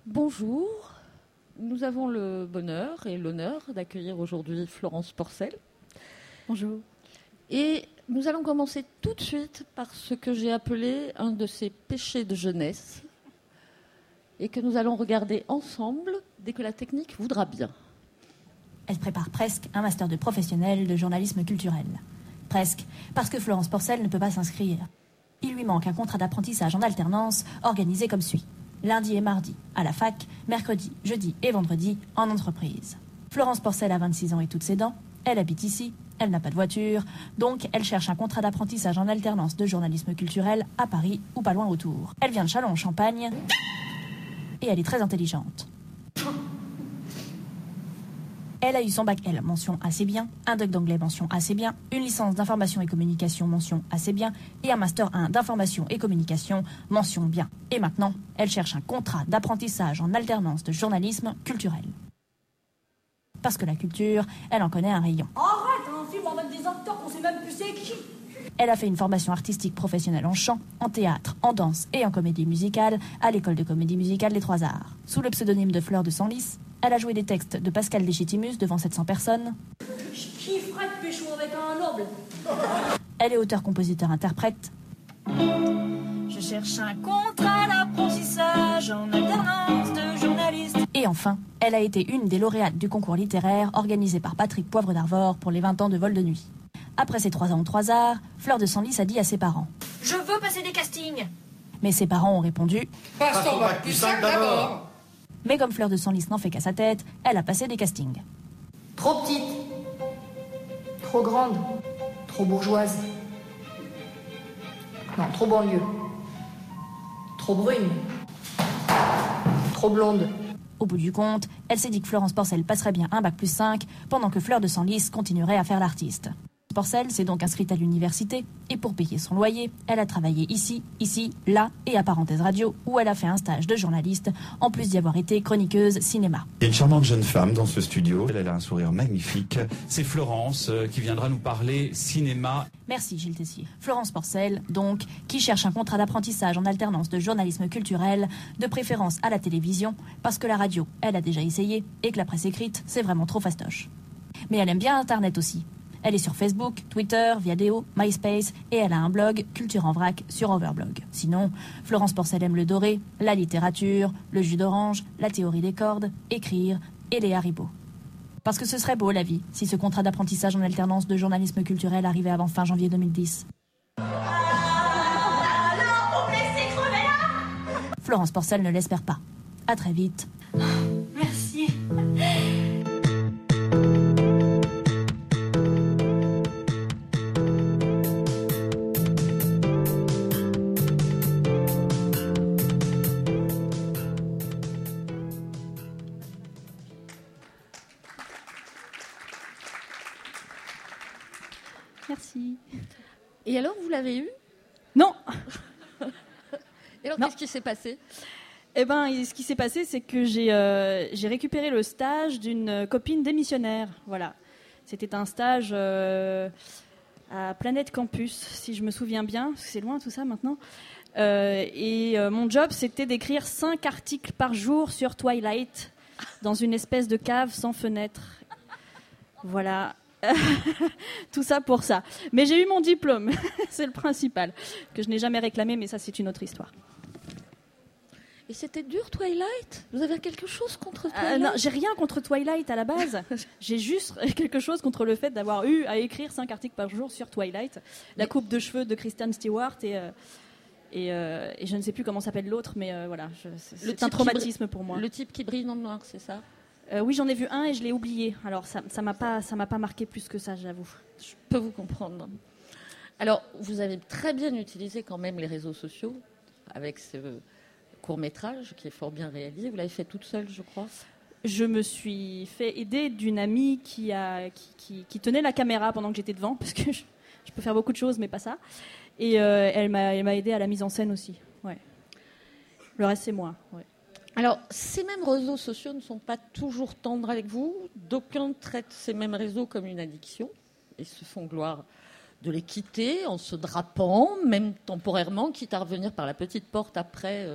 Bonjour, nous avons le bonheur et l'honneur d'accueillir aujourd'hui Florence Porcel. Bonjour. Et nous allons commencer tout de suite par ce que j'ai appelé un de ces péchés de jeunesse et que nous allons regarder ensemble dès que la technique voudra bien. Elle prépare presque un master de professionnel de journalisme culturel. Presque, parce que Florence Porcel ne peut pas s'inscrire. Il lui manque un contrat d'apprentissage en alternance organisé comme suit. Lundi et mardi, à la fac, mercredi, jeudi et vendredi, en entreprise. Florence Porcel a 26 ans et toutes ses dents. Elle habite ici, elle n'a pas de voiture, donc elle cherche un contrat d'apprentissage en alternance de journalisme culturel à Paris ou pas loin autour. Elle vient de Châlons-en-Champagne et elle est très intelligente. Elle a eu son bac L, mention assez bien, un doc d'anglais, mention assez bien, une licence d'information et communication, mention assez bien, et un master 1 d'information et communication, mention bien. Et maintenant, elle cherche un contrat d'apprentissage en alternance de journalisme culturel. Parce que la culture, elle en connaît un rayon. Arrête, un film avec des acteurs qu'on sait même plus c'est qui. Elle a fait une formation artistique professionnelle en chant, en théâtre, en danse et en comédie musicale à l'école de comédie musicale des Trois Arts. Sous le pseudonyme de Fleur de Senlis, elle a joué des textes de Pascal Légitimus devant 700 personnes. Je kifferais de pécho avec un noble. Elle est auteur-compositeur-interprète. Je cherche un contrat d'apprentissage en alternance de journaliste. Et enfin, elle a été une des lauréates du concours littéraire organisé par Patrick Poivre d'Arvor pour les 20 ans de Vol de nuit. Après ses 3 ans aux Trois Arts, Fleur de Senlis a dit à ses parents: Je veux passer des castings. Mais ses parents ont répondu: Passe ton bac plus 5 d'abord. Mais comme Fleur de Senlis n'en fait qu'à sa tête, elle a passé des castings. Trop petite. Trop grande. Trop bourgeoise. Non, trop banlieue. Trop brune. Trop blonde. Au bout du compte, elle s'est dit que Florence Porcel passerait bien un bac plus 5, pendant que Fleur de Senlis continuerait à faire l'artiste. Porcel s'est donc inscrite à l'université, et pour payer son loyer, elle a travaillé ici, là, et à Parenthèse Radio, où elle a fait un stage de journaliste, en plus d'y avoir été chroniqueuse cinéma. Il y a une charmante jeune femme dans ce studio, elle a un sourire magnifique. C'est Florence qui viendra nous parler cinéma. Merci Gilles Tessier. Florence Porcel, donc, qui cherche un contrat d'apprentissage en alternance de journalisme culturel, de préférence à la télévision, parce que la radio, elle a déjà essayé, et que la presse écrite, c'est vraiment trop fastoche. Mais elle aime bien Internet aussi. Elle est sur Facebook, Twitter, Viadeo, MySpace et elle a un blog, Culture en vrac, sur Overblog. Sinon, Florence Porcel aime le doré, la littérature, le jus d'orange, la théorie des cordes, écrire et les haribots. Parce que ce serait beau la vie, si ce contrat d'apprentissage en alternance de journalisme culturel arrivait avant fin janvier 2010. Alors, vous me laissez crever là ? Florence Porcel ne l'espère pas. À très vite. Merci. Merci. Et alors, vous l'avez eu ? Non. Et alors, Non. qu'est-ce qui s'est passé ? Eh ben, ce qui s'est passé, c'est que j'ai récupéré le stage d'une copine démissionnaire. Voilà. C'était un stage à Planète Campus, si je me souviens bien, parce que c'est loin tout ça maintenant. Mon job, c'était d'écrire 5 articles par jour sur Twilight, dans une espèce de cave sans fenêtre. Voilà. Tout ça pour ça. Mais j'ai eu mon diplôme, c'est le principal, que je n'ai jamais réclamé, mais ça, c'est une autre histoire. Et c'était dur, Twilight ? Vous avez quelque chose contre Twilight ? Non, j'ai rien contre Twilight à la base. J'ai juste quelque chose contre le fait d'avoir eu à écrire 5 articles par jour sur Twilight. La coupe de cheveux de Kristen Stewart et je ne sais plus comment s'appelle l'autre, mais voilà. C'est un traumatisme pour moi. Le type qui brille dans le noir, c'est ça ? Oui, j'en ai vu un et je l'ai oublié. Alors ça m'a pas marqué plus que ça, j'avoue. Je peux vous comprendre. Alors, vous avez très bien utilisé quand même les réseaux sociaux avec ce court-métrage qui est fort bien réalisé. Vous l'avez fait toute seule, je crois. Je me suis fait aider d'une amie qui tenait la caméra pendant que j'étais devant, parce que je peux faire beaucoup de choses, mais pas ça. Et elle m'a aidée à la mise en scène aussi. Ouais. Le reste, c'est moi. Ouais. Alors, ces mêmes réseaux sociaux ne sont pas toujours tendres avec vous. D'aucuns traitent ces mêmes réseaux comme une addiction et se font gloire de les quitter en se drapant, même temporairement, quitte à revenir par la petite porte après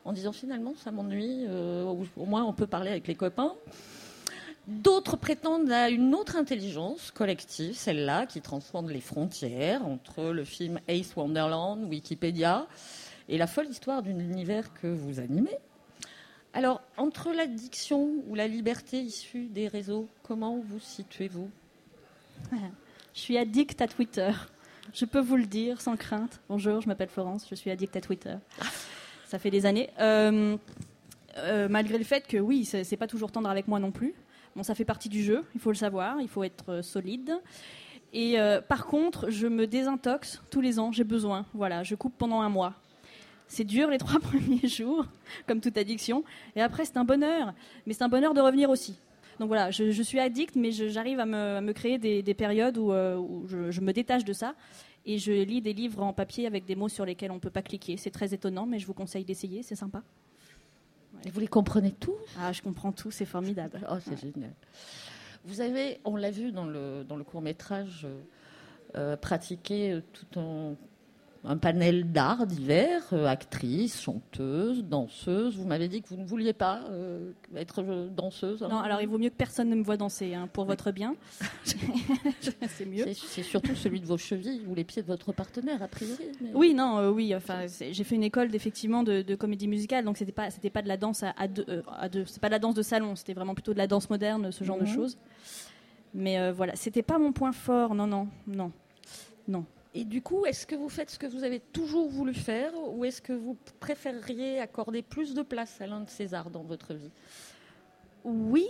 en disant finalement ça m'ennuie, au moins on peut parler avec les copains. D'autres prétendent à une autre intelligence collective, celle-là qui transcende les frontières entre le film Ace Wonderland, Wikipédia et la folle histoire d'un univers que vous animez. Alors, entre l'addiction ou la liberté issue des réseaux, comment vous situez-vous ? Je suis addict à Twitter. Je peux vous le dire sans crainte. Bonjour, je m'appelle Florence, je suis addict à Twitter. Ça fait des années. Malgré le fait que oui, c'est pas toujours tendre avec moi non plus. Bon, ça fait partie du jeu, il faut le savoir, il faut être solide. Et par contre, je me désintoxe tous les ans, j'ai besoin. Voilà, je coupe pendant un mois. C'est dur les 3 premiers jours, comme toute addiction. Et après, c'est un bonheur. Mais c'est un bonheur de revenir aussi. Donc voilà, je suis addict, mais j'arrive à me créer des périodes où je me détache de ça. Et je lis des livres en papier avec des mots sur lesquels on ne peut pas cliquer. C'est très étonnant, mais je vous conseille d'essayer, c'est sympa. Et vous les comprenez tous ? Ah, je comprends tout, c'est formidable. Oh, c'est génial. Vous avez, on l'a vu dans le court-métrage, pratiqué tout un panel d'arts divers, actrices, chanteuses, danseuses. Vous m'avez dit que vous ne vouliez pas être danseuse. Hein. Non, alors il vaut mieux que personne ne me voie danser, hein, pour votre bien. C'est mieux. C'est surtout celui de vos chevilles ou les pieds de votre partenaire, a priori. Mais... Oui, non, oui. Enfin, j'ai fait une école effectivement de comédie musicale, donc c'était pas de la danse à deux. C'est pas de la danse de salon, c'était vraiment plutôt de la danse moderne, ce genre de choses. Mais voilà, c'était pas mon point fort. Non. Et du coup, est-ce que vous faites ce que vous avez toujours voulu faire ou est-ce que vous préféreriez accorder plus de place à l'un de ces arts dans votre vie ? Oui,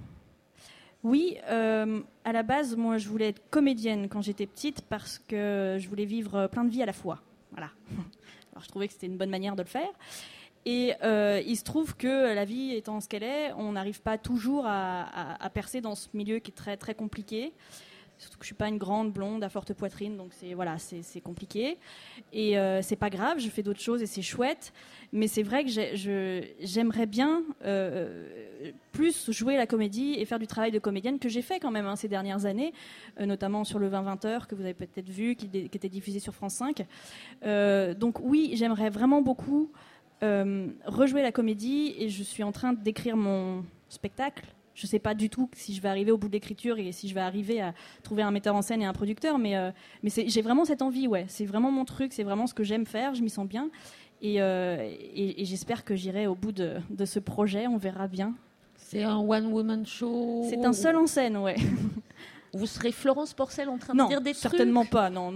à la base, moi, je voulais être comédienne quand j'étais petite parce que je voulais vivre plein de vies à la fois. Voilà. Alors, je trouvais que c'était une bonne manière de le faire. Et il se trouve que la vie étant ce qu'elle est, on n'arrive pas toujours à percer dans ce milieu qui est très, très compliqué. Surtout que je suis pas une grande blonde à forte poitrine, donc c'est compliqué. Et c'est pas grave, je fais d'autres choses et c'est chouette. Mais c'est vrai que j'aimerais bien plus jouer la comédie et faire du travail de comédienne que j'ai fait quand même ces dernières années, notamment sur le 20 heures que vous avez peut-être vu, qui était diffusé sur France 5. Donc oui, j'aimerais vraiment beaucoup rejouer la comédie et je suis en train d'écrire mon spectacle. Je ne sais pas du tout si je vais arriver au bout de l'écriture et si je vais arriver à trouver un metteur en scène et un producteur, mais j'ai vraiment cette envie, ouais. C'est vraiment mon truc, c'est vraiment ce que j'aime faire, je m'y sens bien. Et j'espère que j'irai au bout de ce projet, on verra bien. C'est un one-woman show ? C'est un seul en scène, ouais. Vous serez Florence Porcel en train de dire des trucs ? Non, certainement pas, non.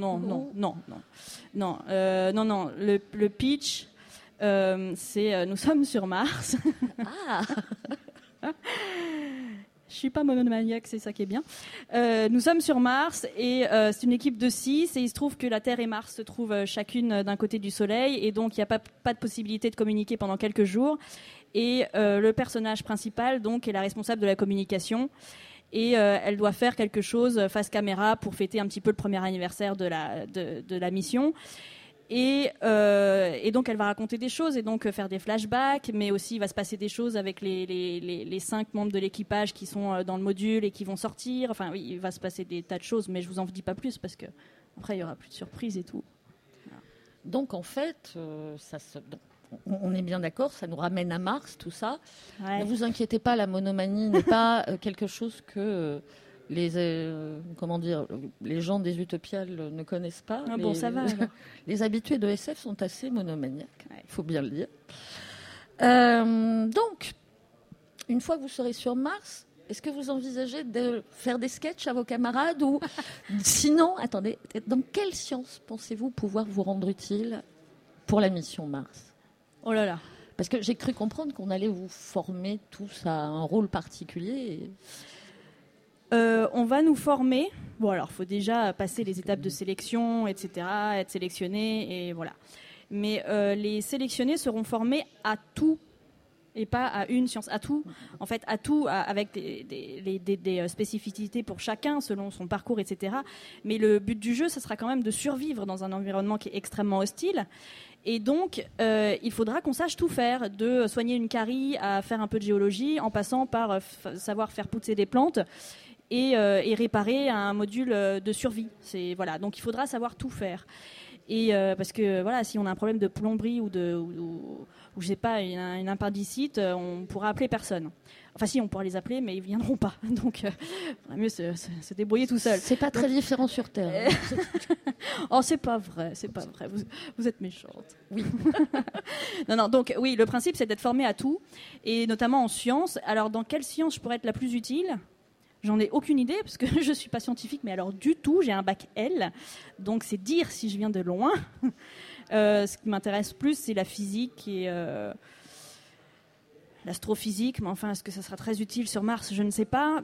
Le pitch, c'est nous sommes sur Mars. Ah. Je suis pas monomaniaque, c'est ça qui est bien. Nous sommes sur Mars et c'est une équipe de 6 et il se trouve que la Terre et Mars se trouvent chacune d'un côté du Soleil et donc il n'y a pas de possibilité de communiquer pendant quelques jours. Et le personnage principal donc est la responsable de la communication et elle doit faire quelque chose face caméra pour fêter un petit peu le premier anniversaire de la mission. Et donc elle va raconter des choses et donc faire des flashbacks, mais aussi il va se passer des choses avec les 5 membres de l'équipage qui sont dans le module et qui vont sortir. Enfin oui, il va se passer des tas de choses, mais je vous en dis pas plus parce que après il y aura plus de surprises et tout. Voilà. Donc en fait, on est bien d'accord, ça nous ramène à Mars, tout ça. Ouais. Ne vous inquiétez pas, la monomanie n'est pas quelque chose que les gens des Utopiales ne connaissent pas. Ah bon, ça va. Les habitués de SF sont assez monomaniaques, il faut bien le dire. Donc, une fois que vous serez sur Mars, est-ce que vous envisagez de faire des sketchs à vos camarades ou sinon, attendez, dans quelle science pensez-vous pouvoir vous rendre utile pour la mission Mars ? Oh là là. Parce que j'ai cru comprendre qu'on allait vous former tous à un rôle particulier. On va nous former. Bon, alors, il faut déjà passer les étapes de sélection, etc., être sélectionné, et voilà. Mais les sélectionnés seront formés à tout, et pas à une science, à tout. En fait, à tout, avec des spécificités pour chacun, selon son parcours, etc. Mais le but du jeu, ça sera quand même de survivre dans un environnement qui est extrêmement hostile. Et donc, il faudra qu'on sache tout faire, de soigner une carie à faire un peu de géologie, en passant par savoir faire pousser des plantes, et réparer un module de survie. Voilà. Donc il faudra savoir tout faire. Et parce que voilà, si on a un problème de plomberie ou je sais pas, une appendicite, on pourra appeler personne. Enfin si, on pourra les appeler, mais ils viendront pas. Donc, il vaut mieux se débrouiller tout seul. C'est pas très différent sur Terre. Oh, c'est pas vrai, c'est pas vrai. Vous êtes méchante. Oui. Non. Donc oui, le principe, c'est d'être formé à tout, et notamment en sciences. Alors, dans quelle science je pourrais être la plus utile ? J'en ai aucune idée, parce que je suis pas scientifique, mais alors du tout. J'ai un bac L, donc c'est dire si je viens de loin. Ce qui m'intéresse plus, c'est la physique et l'astrophysique. Mais enfin, est-ce que ça sera très utile sur Mars ? Je ne sais pas.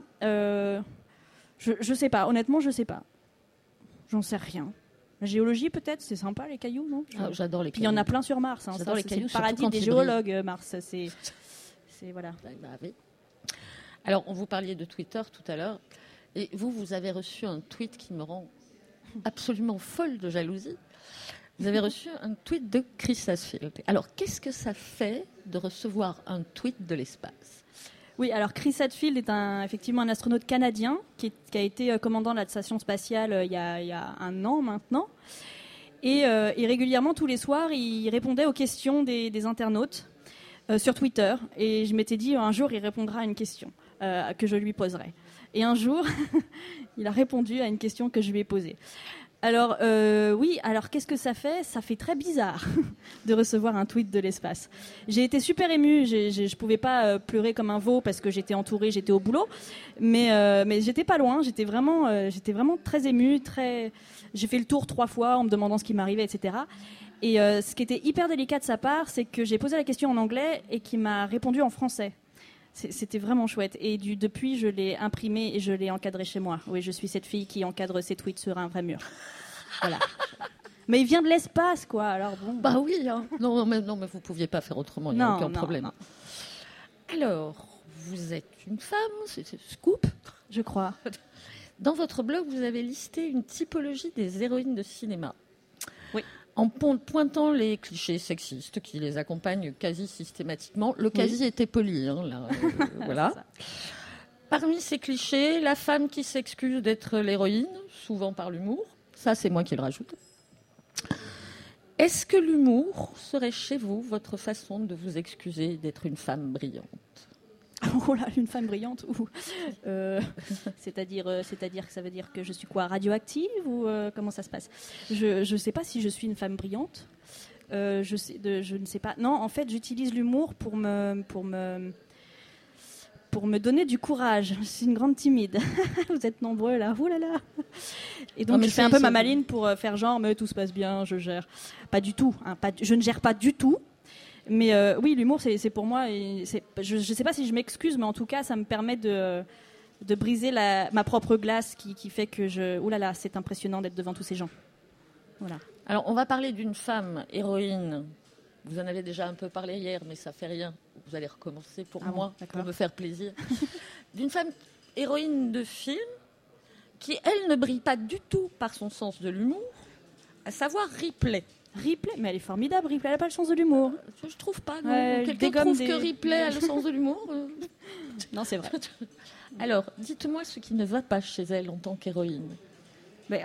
Je sais pas. Honnêtement, je sais pas. J'en sais rien. La géologie, peut-être, c'est sympa, les cailloux, non ? J'adore les cailloux. Puis il y en a plein sur Mars. J'adore les cailloux, c'est le paradis des géologues, Mars. C'est voilà. Oui. Alors, on vous parliez de Twitter tout à l'heure, et vous avez reçu un tweet qui me rend absolument folle de jalousie. Vous avez reçu un tweet de Chris Hadfield. Alors, qu'est-ce que ça fait de recevoir un tweet de l'espace ? Oui, alors Chris Hadfield est effectivement un astronaute canadien qui a été commandant de la station spatiale il y a 1 an maintenant. Et régulièrement, tous les soirs, il répondait aux questions des internautes sur Twitter. Et je m'étais dit, un jour, il répondra à une question que je lui poserai. Et un jour, il a répondu à une question que je lui ai posée. Alors, oui, alors qu'est-ce que ça fait ? Ça fait très bizarre de recevoir un tweet de l'espace. J'ai été super émue, je pouvais pas pleurer comme un veau parce que j'étais entourée, j'étais au boulot, mais j'étais pas loin, j'étais vraiment très émue, j'ai fait le tour 3 fois en me demandant ce qui m'arrivait, etc. Et ce qui était hyper délicat de sa part, c'est que j'ai posé la question en anglais et qu'il m'a répondu en français. C'était vraiment chouette. Et depuis, je l'ai imprimé et je l'ai encadré chez moi. Oui, je suis cette fille qui encadre ses tweets sur un vrai mur. Voilà. Mais il vient de l'espace, quoi. Alors bon. Bah oui. Hein. Non, mais vous pouviez pas faire autrement. Il n'y a aucun problème. Non. Alors, vous êtes une femme, c'est scoop, je crois. Dans votre blog, vous avez listé une typologie des héroïnes de cinéma. Oui. En pointant les clichés sexistes qui les accompagnent quasi systématiquement. Le quasi était poli, hein, là, voilà. Parmi ces clichés, la femme qui s'excuse d'être l'héroïne, souvent par l'humour. Ça, c'est moi qui le rajoute. Est-ce que l'humour serait chez vous votre façon de vous excuser d'être une femme brillante ? Oh là, une femme brillante ou c'est-à-dire que ça veut dire que je suis quoi, radioactive ou comment ça se passe ? Je sais pas si je suis une femme brillante. Je ne sais pas. Non, en fait, j'utilise l'humour pour me donner du courage. Je suis une grande timide. Vous êtes nombreux là. Ouh là là. Et donc je fais un peu ma maline pour faire genre mais tout se passe bien, je gère. Pas du tout. Hein, je ne gère pas du tout. Mais oui, l'humour, c'est pour moi. Je ne sais pas si je m'excuse, mais en tout cas, ça me permet de briser ma propre glace qui fait que ouh là là, c'est impressionnant d'être devant tous ces gens. Voilà. Alors, on va parler d'une femme héroïne. Vous en avez déjà un peu parlé hier, mais ça fait rien. Vous allez recommencer pour moi, pour me faire plaisir. D'une femme héroïne de film qui, elle, ne brille pas du tout par son sens de l'humour, à savoir Ripley. Ripley, mais elle est formidable, Ripley, elle n'a pas le sens de l'humour. Je trouve pas, non. Quelqu'un trouve que Ripley a le sens de l'humour Non, c'est vrai. Alors, dites-moi ce qui ne va pas chez elle en tant qu'héroïne. Mais,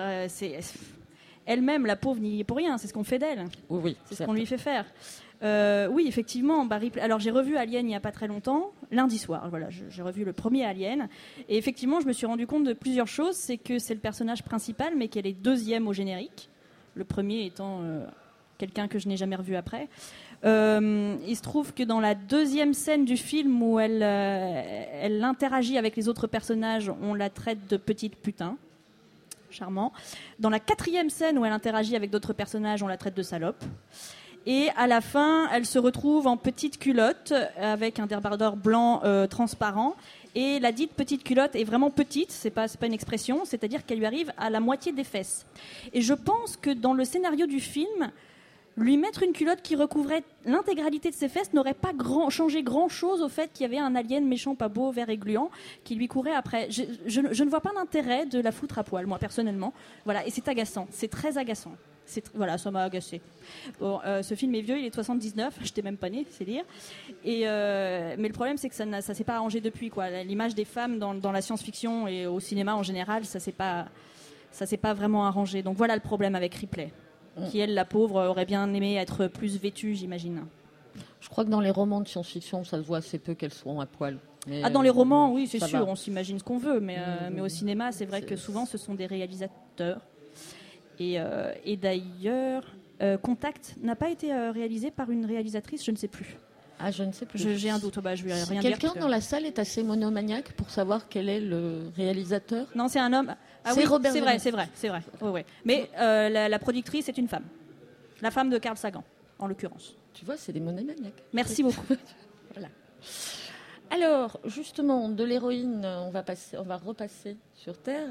elle-même, la pauvre, n'y est pour rien, c'est ce qu'on fait d'elle. Oui, c'est ce qu'on lui fait faire. Oui, effectivement, Ripley. Alors, j'ai revu Alien il n'y a pas très longtemps, lundi soir. Voilà, j'ai revu le premier Alien. Et effectivement, je me suis rendu compte de plusieurs choses. C'est que c'est le personnage principal, mais qu'elle est deuxième au générique. Le premier étant quelqu'un que je n'ai jamais revu après. Il se trouve que dans la deuxième scène du film où elle interagit avec les autres personnages, on la traite de petite putain. Charmant. Dans la 4e scène où elle interagit avec d'autres personnages, on la traite de salope. Et à la fin, elle se retrouve en petite culotte avec un débardeur blanc transparent. Et la dite petite culotte est vraiment petite, c'est pas une expression, c'est-à-dire qu'elle lui arrive à la moitié des fesses. Et je pense que dans le scénario du film, lui mettre une culotte qui recouvrait l'intégralité de ses fesses n'aurait pas changé grand-chose au fait qu'il y avait un alien méchant, pas beau, vert et gluant, qui lui courait après. Je ne vois pas d'intérêt de la foutre à poil, moi, personnellement. Voilà, et c'est agaçant, c'est très agaçant. Voilà, ça m'a agacé. Bon, ce film est vieux, il est 79, je n'étais même pas née, c'est dire. Mais le problème, c'est que ça s'est pas arrangé depuis, quoi. L'image des femmes dans la science-fiction et au cinéma en général, ça s'est pas vraiment arrangé. Donc voilà le problème avec Ripley. qui elle, la pauvre, aurait bien aimé être plus vêtue, j'imagine. Je crois que dans les romans de science-fiction, ça se voit assez peu qu'elles sont à poil. Mais dans les romans, oui, c'est ça sûr, va. on s'imagine ce qu'on veut, mais au cinéma, c'est vrai que souvent, ce sont des réalisateurs. Et d'ailleurs, Contact n'a pas été réalisé par une réalisatrice, je ne sais plus. Ah, je ne sais plus. J'ai un doute, je vais rien dire. Quelqu'un dans la salle est assez monomaniaque pour savoir quel est le réalisateur. Non, c'est un homme. Ah C'est oui, Robert c'est vrai, Zemeckis. c'est vrai. Ouais, ouais. Mais la productrice est une femme. La femme de Carl Sagan, en l'occurrence. Tu vois, c'est des monomaniaques. Merci beaucoup. Voilà. Alors, justement, de l'héroïne, on va repasser sur Terre.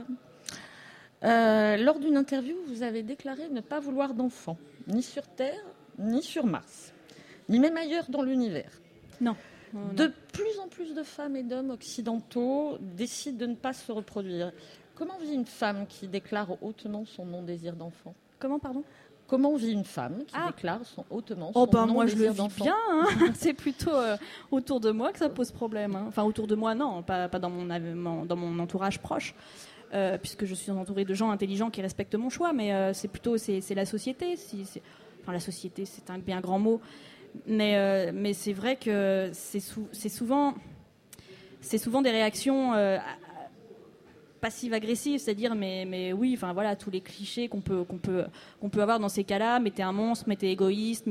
Lors d'une interview, vous avez déclaré ne pas vouloir d'enfants, ni sur Terre, ni sur Mars, ni même ailleurs dans l'univers. Non. De plus en plus de femmes et d'hommes occidentaux décident de ne pas se reproduire. Comment vit une femme qui déclare hautement son non-désir d'enfant ? Comment, pardon ? Comment vit une femme qui déclare hautement son moi je le non-désir vis d'enfant ? bien, hein. C'est plutôt autour de moi que ça pose problème. Hein. Enfin, autour de moi, non, pas dans mon entourage proche, puisque je suis entourée de gens intelligents qui respectent mon choix, mais c'est plutôt c'est la société. Enfin, la société, c'est un bien grand mot, mais c'est vrai que c'est souvent des réactions passive-agressive, c'est-à-dire mais oui, enfin voilà, tous les clichés qu'on peut avoir dans ces cas-là. Mais t'es un monstre, mais t'es égoïste,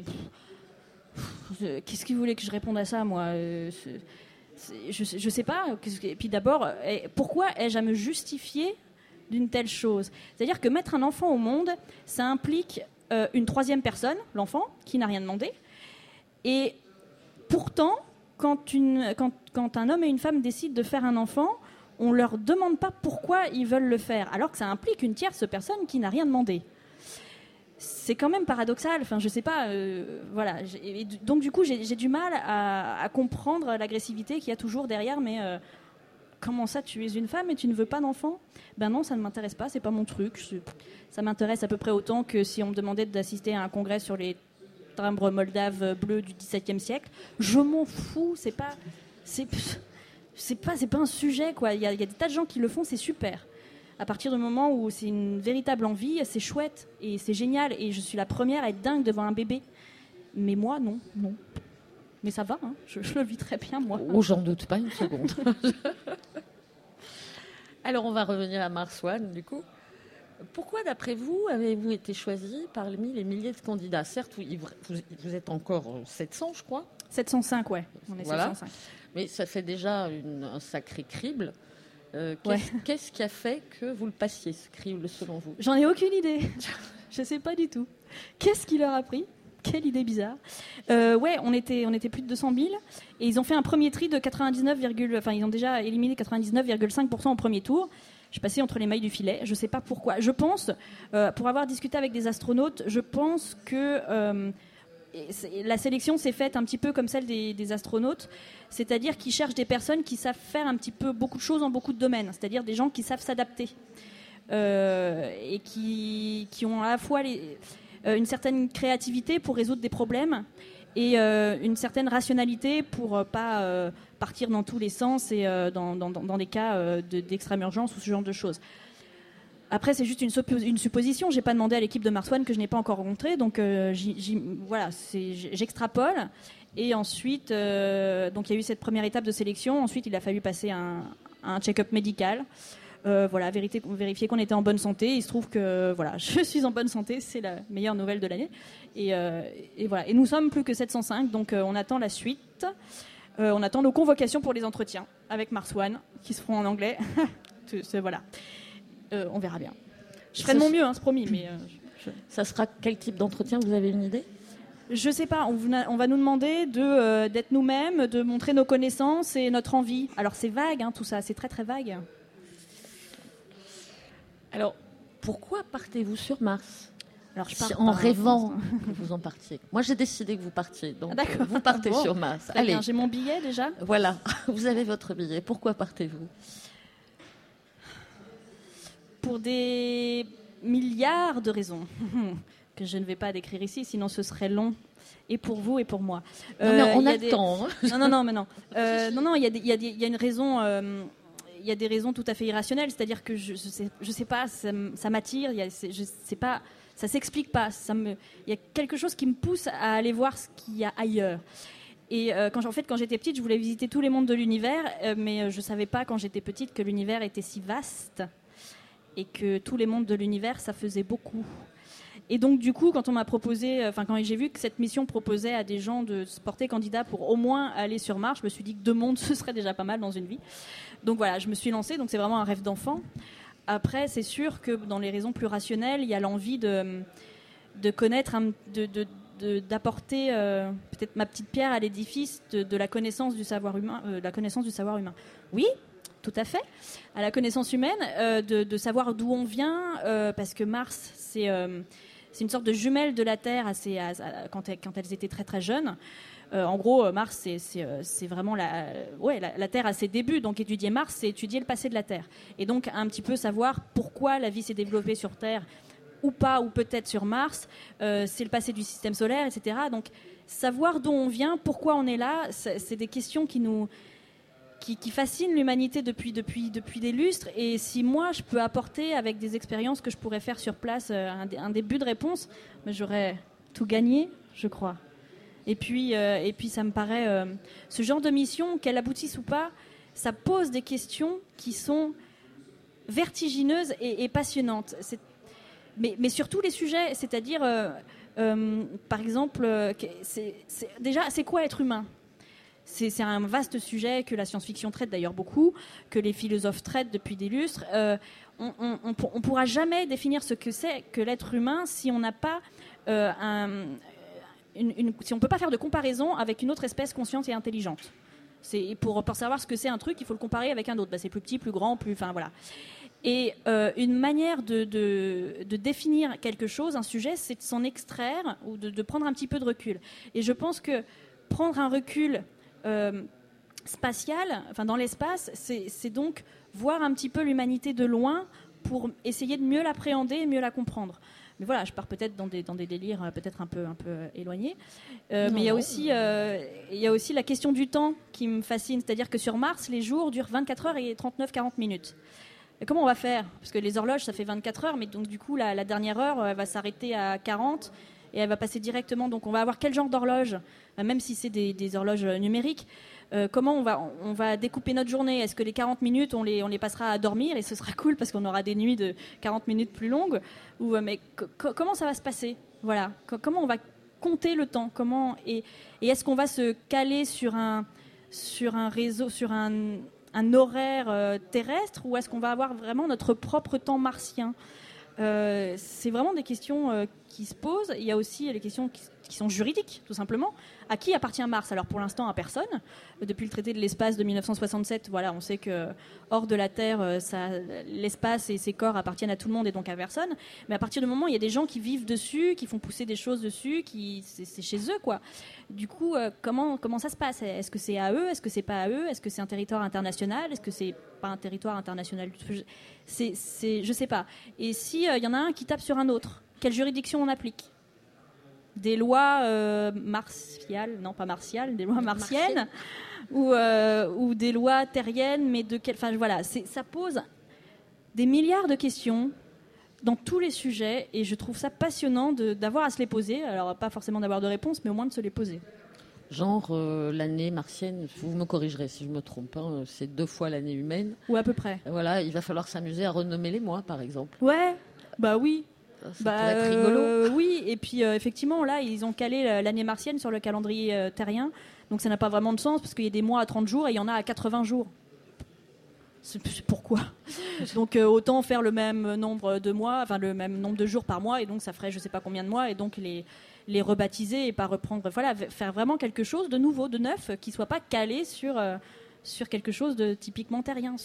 qu'est-ce qu'il voulait que je réponde à ça, moi je sais pas. Et puis d'abord, pourquoi ai-je à me justifier d'une telle chose ? C'est-à-dire que mettre un enfant au monde, ça implique une troisième personne, l'enfant, qui n'a rien demandé. Et pourtant, quand un homme et une femme décident de faire un enfant, on ne leur demande pas pourquoi ils veulent le faire, alors que ça implique une tierce personne qui n'a rien demandé. C'est quand même paradoxal, enfin je sais pas, voilà. Donc du coup j'ai du mal à comprendre l'agressivité qu'il y a toujours derrière, mais comment ça, tu es une femme et tu ne veux pas d'enfant ? Ben non, ça ne m'intéresse pas, c'est pas mon truc. Ça m'intéresse à peu près autant que si on me demandait d'assister à un congrès sur les timbres moldaves bleus du XVIIe siècle. Je m'en fous, c'est pas un sujet, quoi. Il y a des tas de gens qui le font, c'est super. À partir du moment où c'est une véritable envie, c'est chouette et c'est génial. Et je suis la première à être dingue devant un bébé. Mais moi, non. Mais ça va, hein. Je le vis très bien, moi. Oh, j'en doute pas une seconde. Alors, on va revenir à Mars One, du coup. Pourquoi, d'après vous, avez-vous été choisi parmi les milliers de candidats ? Certes, vous êtes encore 700, je crois. 705, ouais. On est Voilà. 705. Mais ça fait déjà un sacré crible. Qu'est-ce qui a fait que vous le passiez, ce crible, selon vous ? J'en ai aucune idée. Je ne sais pas du tout. Qu'est-ce qui leur a pris ? Quelle idée bizarre. Ouais, on était plus de 200 000. Et ils ont fait un premier tri de 99, ils ont déjà éliminé 99,5% au premier tour. Je suis passée entre les mailles du filet. Je ne sais pas pourquoi. Je pense, pour avoir discuté avec des astronautes, je pense que la sélection s'est faite un petit peu comme celle des astronautes, c'est-à-dire qu'ils cherchent des personnes qui savent faire un petit peu beaucoup de choses en beaucoup de domaines, c'est-à-dire des gens qui savent s'adapter et qui ont à la fois une certaine créativité pour résoudre des problèmes et une certaine rationalité pour pas partir dans tous les sens et dans des cas d'extrême urgence ou ce genre de choses. Après, c'est juste une supposition. J'ai pas demandé à l'équipe de Mars One que je n'ai pas encore rencontrée, donc voilà, j'extrapole. Et ensuite, donc il y a eu cette première étape de sélection. Ensuite, il a fallu passer un check-up médical. Voilà, vérifier qu'on était en bonne santé. Il se trouve que voilà, je suis en bonne santé, c'est la meilleure nouvelle de l'année. Et voilà. Et nous sommes plus que 705, donc on attend la suite. On attend nos convocations pour les entretiens avec Mars One, qui se feront en anglais. Voilà. On verra bien. Je ferai de mon mieux, hein, c'est promis. Mais ça sera quel type d'entretien ? Vous avez une idée ? Je sais pas. On va nous demander d'être nous-mêmes, de montrer nos connaissances et notre envie. Alors c'est vague, hein, tout ça. C'est très très vague. Alors, pourquoi partez-vous sur Mars ? Alors, je pars en rêvant que vous en partiez. Moi, j'ai décidé que vous partiez. Donc, vous partez sur Mars. Allez, bien, j'ai mon billet déjà. Voilà, vous avez votre billet. Pourquoi partez-vous ? Pour des milliards de raisons que je ne vais pas décrire ici, sinon ce serait long, et pour vous et pour moi. Non, mais on a le temps. Non, mais non. Non, il y a une raison. Il y a des raisons tout à fait irrationnelles, c'est-à-dire que je sais pas, ça m'attire. Je sais pas. ça s'explique pas. Il y a quelque chose qui me pousse à aller voir ce qu'il y a ailleurs. Et quand j'étais petite, je voulais visiter tous les mondes de l'univers, mais je savais pas quand j'étais petite que l'univers était si vaste et que tous les mondes de l'univers, ça faisait beaucoup. Et donc du coup, quand on m'a proposé, quand j'ai vu que cette mission proposait à des gens de se porter candidat pour au moins aller sur Mars, je me suis dit que 2 mondes, ce serait déjà pas mal dans une vie. Donc voilà, je me suis lancée. Donc c'est vraiment un rêve d'enfant. Après, c'est sûr que dans les raisons plus rationnelles, il y a l'envie de connaître, d'apporter peut-être ma petite pierre à l'édifice de la connaissance du savoir humain. Oui, tout à fait. À la connaissance humaine, de savoir d'où on vient, parce que Mars, c'est une sorte de jumelle de la Terre quand elles étaient très très jeunes. En gros, Mars, c'est vraiment la Terre à ses débuts. Donc étudier Mars, c'est étudier le passé de la Terre. Et donc un petit peu savoir pourquoi la vie s'est développée sur Terre, ou pas, ou peut-être sur Mars. C'est le passé du système solaire, etc. Donc savoir d'où on vient, pourquoi on est là, c'est des questions qui fascinent l'humanité depuis des lustres. Et si moi, je peux apporter avec des expériences que je pourrais faire sur place un début de réponse, j'aurais tout gagné, je crois. Et puis ça me paraît... ce genre de mission, qu'elle aboutisse ou pas, ça pose des questions qui sont vertigineuses et passionnantes. Mais sur tous les sujets, c'est-à-dire, par exemple, c'est quoi être humain ? C'est un vaste sujet que la science-fiction traite d'ailleurs beaucoup, que les philosophes traitent depuis des lustres. On ne pourra jamais définir ce que c'est que l'être humain si on n'a pas si on ne peut pas faire de comparaison avec une autre espèce consciente et intelligente. Pour savoir ce que c'est un truc, il faut le comparer avec un autre. C'est plus petit, plus grand, voilà. Et une manière de définir quelque chose, un sujet, c'est de s'en extraire ou de prendre un petit peu de recul. Et je pense que prendre un recul spatial, dans l'espace, c'est donc voir un petit peu l'humanité de loin pour essayer de mieux l'appréhender et mieux la comprendre. Mais voilà, je pars peut-être dans des délires peut-être un peu éloignés. Mais il y a aussi la question du temps qui me fascine. C'est-à-dire que sur Mars, les jours durent 24 heures et 39-40 minutes. Et comment on va faire ? Parce que les horloges, ça fait 24 heures, mais donc du coup, la dernière heure, elle va s'arrêter à 40 et elle va passer directement. Donc on va avoir quel genre d'horloge ? Même si c'est des horloges numériques. Comment on va découper notre journée ? Est-ce que les 40 minutes, on les passera à dormir et ce sera cool parce qu'on aura des nuits de 40 minutes plus longues ? Mais comment ça va se passer ? Voilà. Comment on va compter le temps ? Et est-ce qu'on va se caler sur un réseau, sur un horaire terrestre, ou est-ce qu'on va avoir vraiment notre propre temps martien ? C'est vraiment des questions qui se posent. Il y a aussi les questions qui sont juridiques, tout simplement. À qui appartient Mars ? Alors pour l'instant, à personne. Depuis le traité de l'espace de 1967, on sait que hors de la Terre, l'espace et ses corps appartiennent à tout le monde et donc à personne. Mais à partir du moment où il y a des gens qui vivent dessus, qui font pousser des choses dessus, c'est chez eux, quoi. Du coup, comment ça se passe ? Est-ce que c'est à eux ? Est-ce que c'est pas à eux ? Est-ce que c'est un territoire international ? Est-ce que c'est pas un territoire international ? Je sais pas. Et si y en a un qui tape sur un autre, quelle juridiction on applique ? Des lois martiales, non pas martiales, des lois martiennes, ou des lois terriennes, mais de quelle... ça pose des milliards de questions dans tous les sujets, et je trouve ça passionnant d'avoir à se les poser. Alors pas forcément d'avoir de réponse, mais au moins de se les poser. Genre l'année martienne, vous me corrigerez si je me trompe, c'est 2 fois l'année humaine. Ou à peu près. Voilà, il va falloir s'amuser à renommer les mois, par exemple. Ouais, bah oui. Ça peut être rigolo. Oui, et puis effectivement, là, ils ont calé l'année martienne sur le calendrier terrien, donc ça n'a pas vraiment de sens, parce qu'il y a des mois à 30 jours et il y en a à 80 jours. Pourquoi ? Donc autant faire le même nombre de mois, le même nombre de jours par mois, et donc ça ferait je sais pas combien de mois, et donc les rebaptiser et pas reprendre, faire vraiment quelque chose de nouveau, de neuf, qui soit pas calé sur quelque chose de typiquement terrien.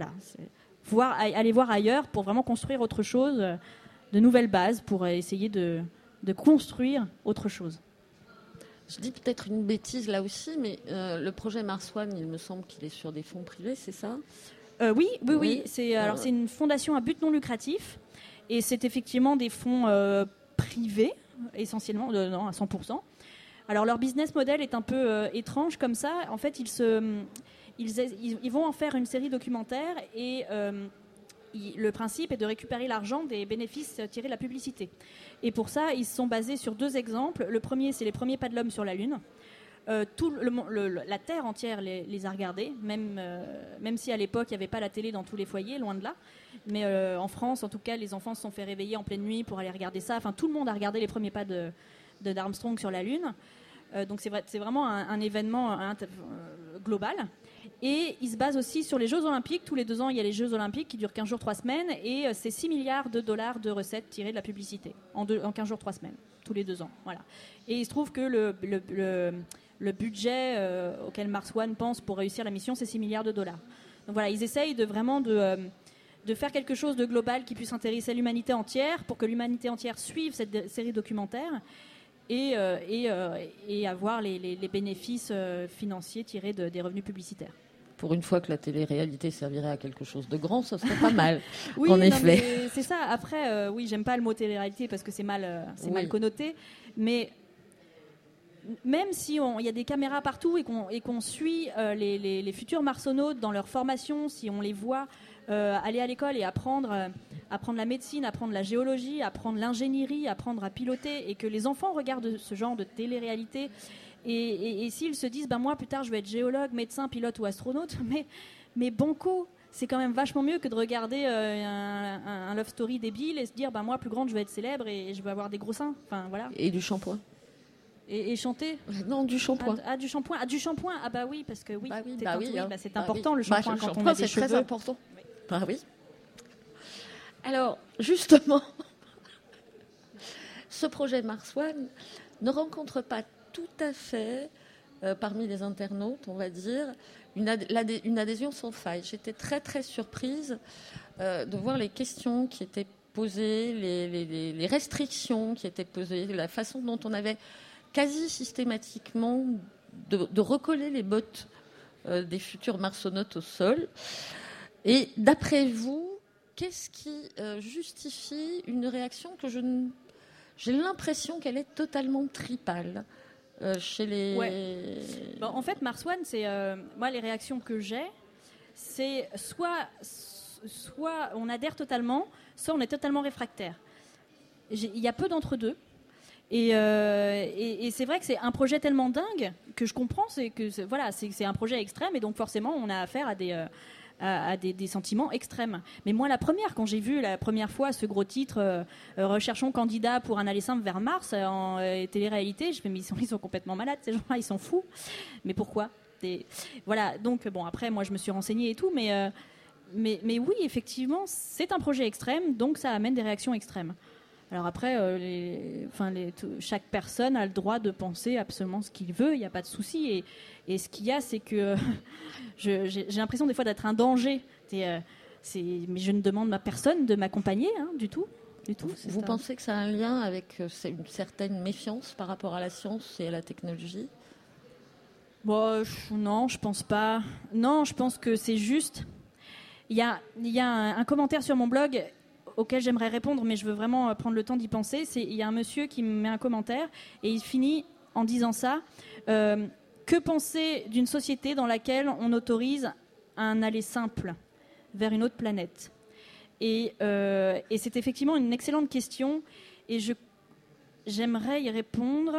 Aller voir ailleurs pour vraiment construire autre chose, de nouvelles bases pour essayer de construire autre chose. Je dis peut-être une bêtise là aussi, mais le projet Mars One, il me semble qu'il est sur des fonds privés, c'est ça ? Oui. C'est une fondation à but non lucratif, et c'est effectivement des fonds privés, essentiellement, à 100%. Alors leur business model est un peu étrange comme ça. En fait, ils vont en faire une série documentaire, et le principe est de récupérer l'argent des bénéfices tirés de la publicité. Et pour ça, ils se sont basés sur 2 exemples. Le premier, c'est les premiers pas de l'homme sur la Lune. La Terre entière les a regardés, même si à l'époque il n'y avait pas la télé dans tous les foyers, loin de là. Mais en France, en tout cas, les enfants se sont fait réveiller en pleine nuit pour aller regarder ça. Enfin, tout le monde a regardé les premiers pas d'Armstrong sur la Lune. Donc c'est vraiment un événement global. Et il se base aussi sur les Jeux Olympiques. Tous les 2 ans, il y a les Jeux Olympiques qui durent 15 jours, 3 semaines. Et c'est 6 milliards de dollars de recettes tirées de la publicité en 15 jours, 3 semaines, tous les 2 ans. Voilà. Et il se trouve que le budget auquel Mars One pense pour réussir la mission, c'est 6 milliards de dollars. Donc voilà, ils essayent de faire quelque chose de global qui puisse intéresser l'humanité entière pour que l'humanité entière suive cette série documentaire et avoir les bénéfices financiers tirés des revenus publicitaires. Pour une fois que la télé-réalité servirait à quelque chose de grand, ça serait pas mal, oui, en effet. C'est ça. Après, oui, j'aime pas le mot télé-réalité parce que c'est mal connoté, mais même si il y a des caméras partout et qu'on suit les futurs marsonautes dans leur formation, si on les voit aller à l'école et apprendre la médecine, apprendre la géologie, apprendre l'ingénierie, apprendre à piloter, et que les enfants regardent ce genre de télé-réalité, et s'ils se disent moi plus tard je vais être géologue, médecin, pilote ou astronaute, mais banco, c'est quand même vachement mieux que de regarder un love story débile et se dire moi plus grande je vais être célèbre et je vais avoir des gros seins. Enfin voilà. Et du shampoing. Et chanter. Non, du shampoing. Du shampoing. Ah, du shampoing. Ah bah oui, parce que oui, c'est bah important oui. le shampoing quand on a des cheveux. C'est très important. Oui. Ah oui. Alors, justement, ce projet Mars One ne rencontre pas tout à fait, parmi les internautes, on va dire, une adhésion sans faille. J'étais très très surprise de voir les questions qui étaient posées, les restrictions qui étaient posées, la façon dont on avait quasi systématiquement de recoller les bottes des futurs marsonautes au sol. Et d'après vous, qu'est-ce qui justifie une réaction que j'ai l'impression qu'elle est totalement tripale chez les... Ouais. Bon, en fait, Mars One, c'est moi les réactions que j'ai, c'est soit on adhère totalement, soit on est totalement réfractaire. Il y a peu d'entre-deux. Et c'est vrai que c'est un projet tellement dingue que je comprends, c'est un projet extrême, et donc forcément on a affaire à des sentiments extrêmes. Mais moi, quand j'ai vu la première fois ce gros titre recherchons candidat pour un aller simple vers Mars en télé-réalité, je me dis ils sont complètement malades, ces gens-là, ils sont fous. Mais pourquoi ? Voilà. Donc bon, après moi je me suis renseignée et tout, mais oui, effectivement, c'est un projet extrême, donc ça amène des réactions extrêmes. Alors après, chaque personne a le droit de penser absolument ce qu'il veut, il n'y a pas de souci. Et ce qu'il y a, c'est que j'ai l'impression des fois d'être un danger. Mais je ne demande à personne de m'accompagner, du tout. Vous pensez que ça a un lien avec une certaine méfiance par rapport à la science et à la technologie ? Bon, non, je pense pas. Non, je pense que c'est juste... Il y a un commentaire sur mon blog auquel j'aimerais répondre, mais je veux vraiment prendre le temps d'y penser. Il y a un monsieur qui me met un commentaire et il finit en disant ça. Que penser d'une société dans laquelle on autorise un aller simple vers une autre planète ? Et c'est effectivement une excellente question et j'aimerais y répondre.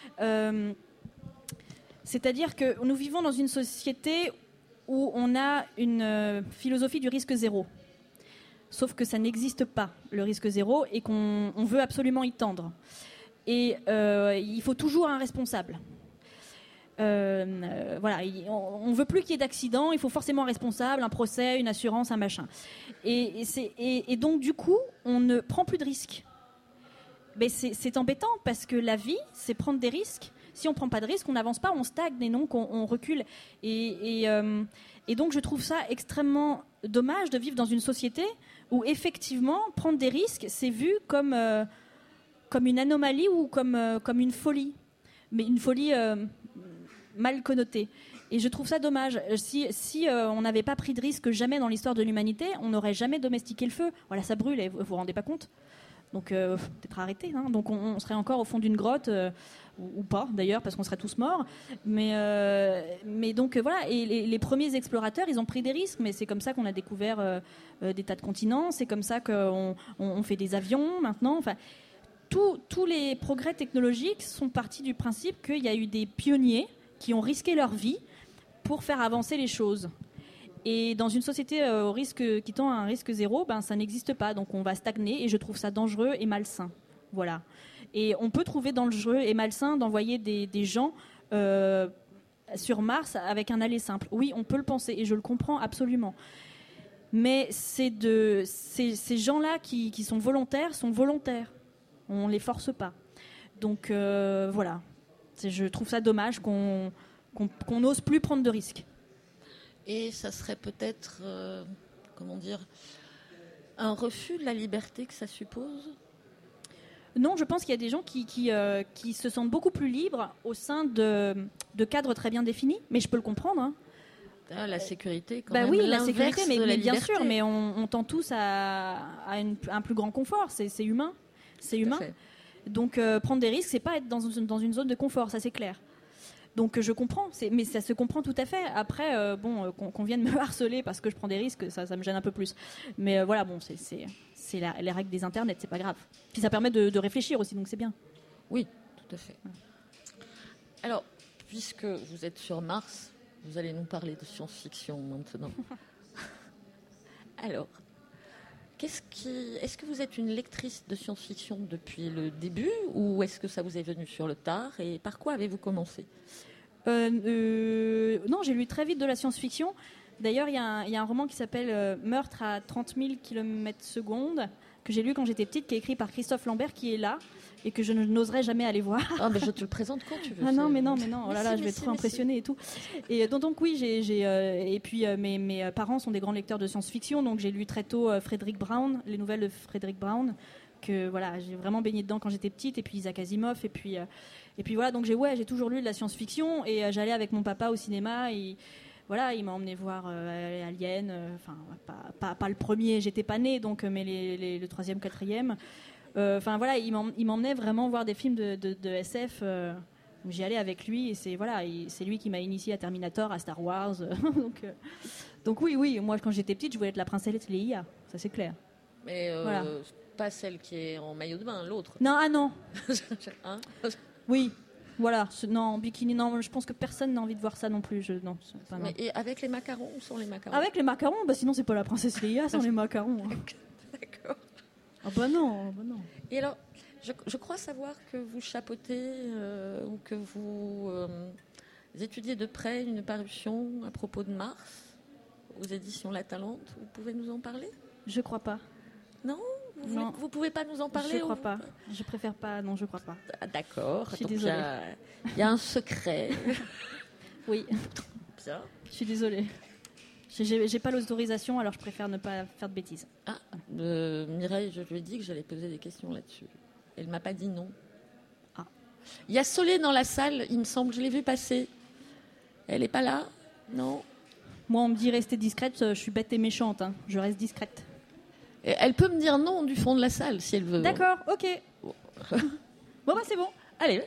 C'est-à-dire que nous vivons dans une société où on a une philosophie du risque zéro. Sauf que ça n'existe pas, le risque zéro, et qu'on veut absolument y tendre. Et il faut toujours un responsable. Voilà, on ne veut plus qu'il y ait d'accident, il faut forcément un responsable, un procès, une assurance, un machin. Et donc, du coup, on ne prend plus de risques. Mais c'est embêtant, parce que la vie, c'est prendre des risques. Si on ne prend pas de risques, on n'avance pas, on stagne, et donc on recule. Et donc, je trouve ça extrêmement dommage de vivre dans une société où, effectivement, prendre des risques, c'est vu comme une anomalie ou comme une folie. Mais une folie mal connotée. Et je trouve ça dommage. Si on n'avait pas pris de risque jamais dans l'histoire de l'humanité, on n'aurait jamais domestiqué le feu. Voilà, ça brûle, vous vous rendez pas compte ? Donc peut-être arrêter. Hein. Donc on serait encore au fond d'une grotte, ou pas d'ailleurs, parce qu'on serait tous morts. Mais donc voilà, et les premiers explorateurs, ils ont pris des risques, mais c'est comme ça qu'on a découvert des tas de continents, c'est comme ça qu'on fait des avions maintenant. Enfin, tous les progrès technologiques sont partis du principe qu'il y a eu des pionniers qui ont risqué leur vie pour faire avancer les choses. Et dans une société qui tend à un risque zéro, ça n'existe pas. Donc on va stagner, et je trouve ça dangereux et malsain. Voilà. Et on peut trouver dangereux et malsain d'envoyer des gens sur Mars avec un aller simple. Oui, on peut le penser, et je le comprends absolument. Mais ces gens-là qui sont volontaires. On ne les force pas. Donc voilà. Je trouve ça dommage qu'on n'ose plus prendre de risques. Et ça serait peut-être, un refus de la liberté que ça suppose ? Non, je pense qu'il y a des gens qui se sentent beaucoup plus libres au sein de cadres très bien définis, mais je peux le comprendre. Hein. La sécurité, quand même. Oui, la sécurité, mais bien liberté. sûr, mais on tend tous à un plus grand confort. C'est humain. C'est humain. Donc prendre des risques, c'est pas être dans une zone de confort, ça c'est clair. Donc je comprends, mais ça se comprend tout à fait. Après, qu'on vienne me harceler parce que je prends des risques, ça me gêne un peu plus. Mais voilà, c'est les règles des internets, c'est pas grave. Puis ça permet de réfléchir aussi, donc c'est bien. Oui, tout à fait. Alors, puisque vous êtes sur Mars, vous allez nous parler de science-fiction maintenant. Alors, est-ce que vous êtes une lectrice de science-fiction depuis le début, ou est-ce que ça vous est venu sur le tard, et par quoi avez-vous commencé ? Non, j'ai lu très vite de la science-fiction. D'ailleurs, il y a un roman qui s'appelle Meurtre à 30 000 km/s, que j'ai lu quand j'étais petite, qui est écrit par Christophe Lambert, qui est là, et que je n'oserais jamais aller voir. Ah, mais je te le présente quand tu veux. Ah non, mais non. Oh là là, je vais être trop impressionnée et tout. Et donc oui, et puis mes parents sont des grands lecteurs de science-fiction, donc j'ai lu très tôt Frédéric Brown, les nouvelles de Frédéric Brown, que voilà, j'ai vraiment baigné dedans quand j'étais petite, et puis Isaac Asimov, et puis voilà, donc j'ai toujours lu de la science-fiction, et j'allais avec mon papa au cinéma, et voilà, il m'a emmené voir Alien, pas le premier, j'étais pas née, donc, mais le troisième, quatrième. Enfin voilà, il m'emmenait vraiment voir des films de SF. J'y allais avec lui, et c'est lui qui m'a initié à Terminator, à Star Wars. donc oui, moi quand j'étais petite, je voulais être la princesse Leia, ça c'est clair. Mais voilà. Pas celle qui est en maillot de bain, l'autre. Non, non. Hein? Oui. Voilà, non, bikini, non, je pense que personne n'a envie de voir ça non plus. Non. Et avec les macarons, où sont les macarons ? Avec les macarons, sinon c'est pas la princesse Leia sans les macarons. Hein. D'accord. Ah bah non. Et alors, je crois savoir que vous chapeautez ou que vous étudiez de près une parution à propos de Mars aux éditions La Talente. Vous pouvez nous en parler ? Je crois pas. Non ? Vous pouvez pas nous en parler ? Je crois pas. Je préfère pas. Non, je crois pas. Ah, d'accord. Je suis désolée. Il y a un secret. Oui. Bien. Je suis désolée. J'ai pas l'autorisation, alors je préfère ne pas faire de bêtises. Ah, Mireille, je lui ai dit que j'allais poser des questions là-dessus. Elle m'a pas dit non. Ah. Il y a Solé dans la salle, il me semble, je l'ai vue passer. Elle est pas là ? Non ? Moi, on me dit rester discrète, je suis bête et méchante. Hein. Je reste discrète. Et elle peut me dire non du fond de la salle si elle veut. D'accord, ok. Bon, c'est bon. Allez.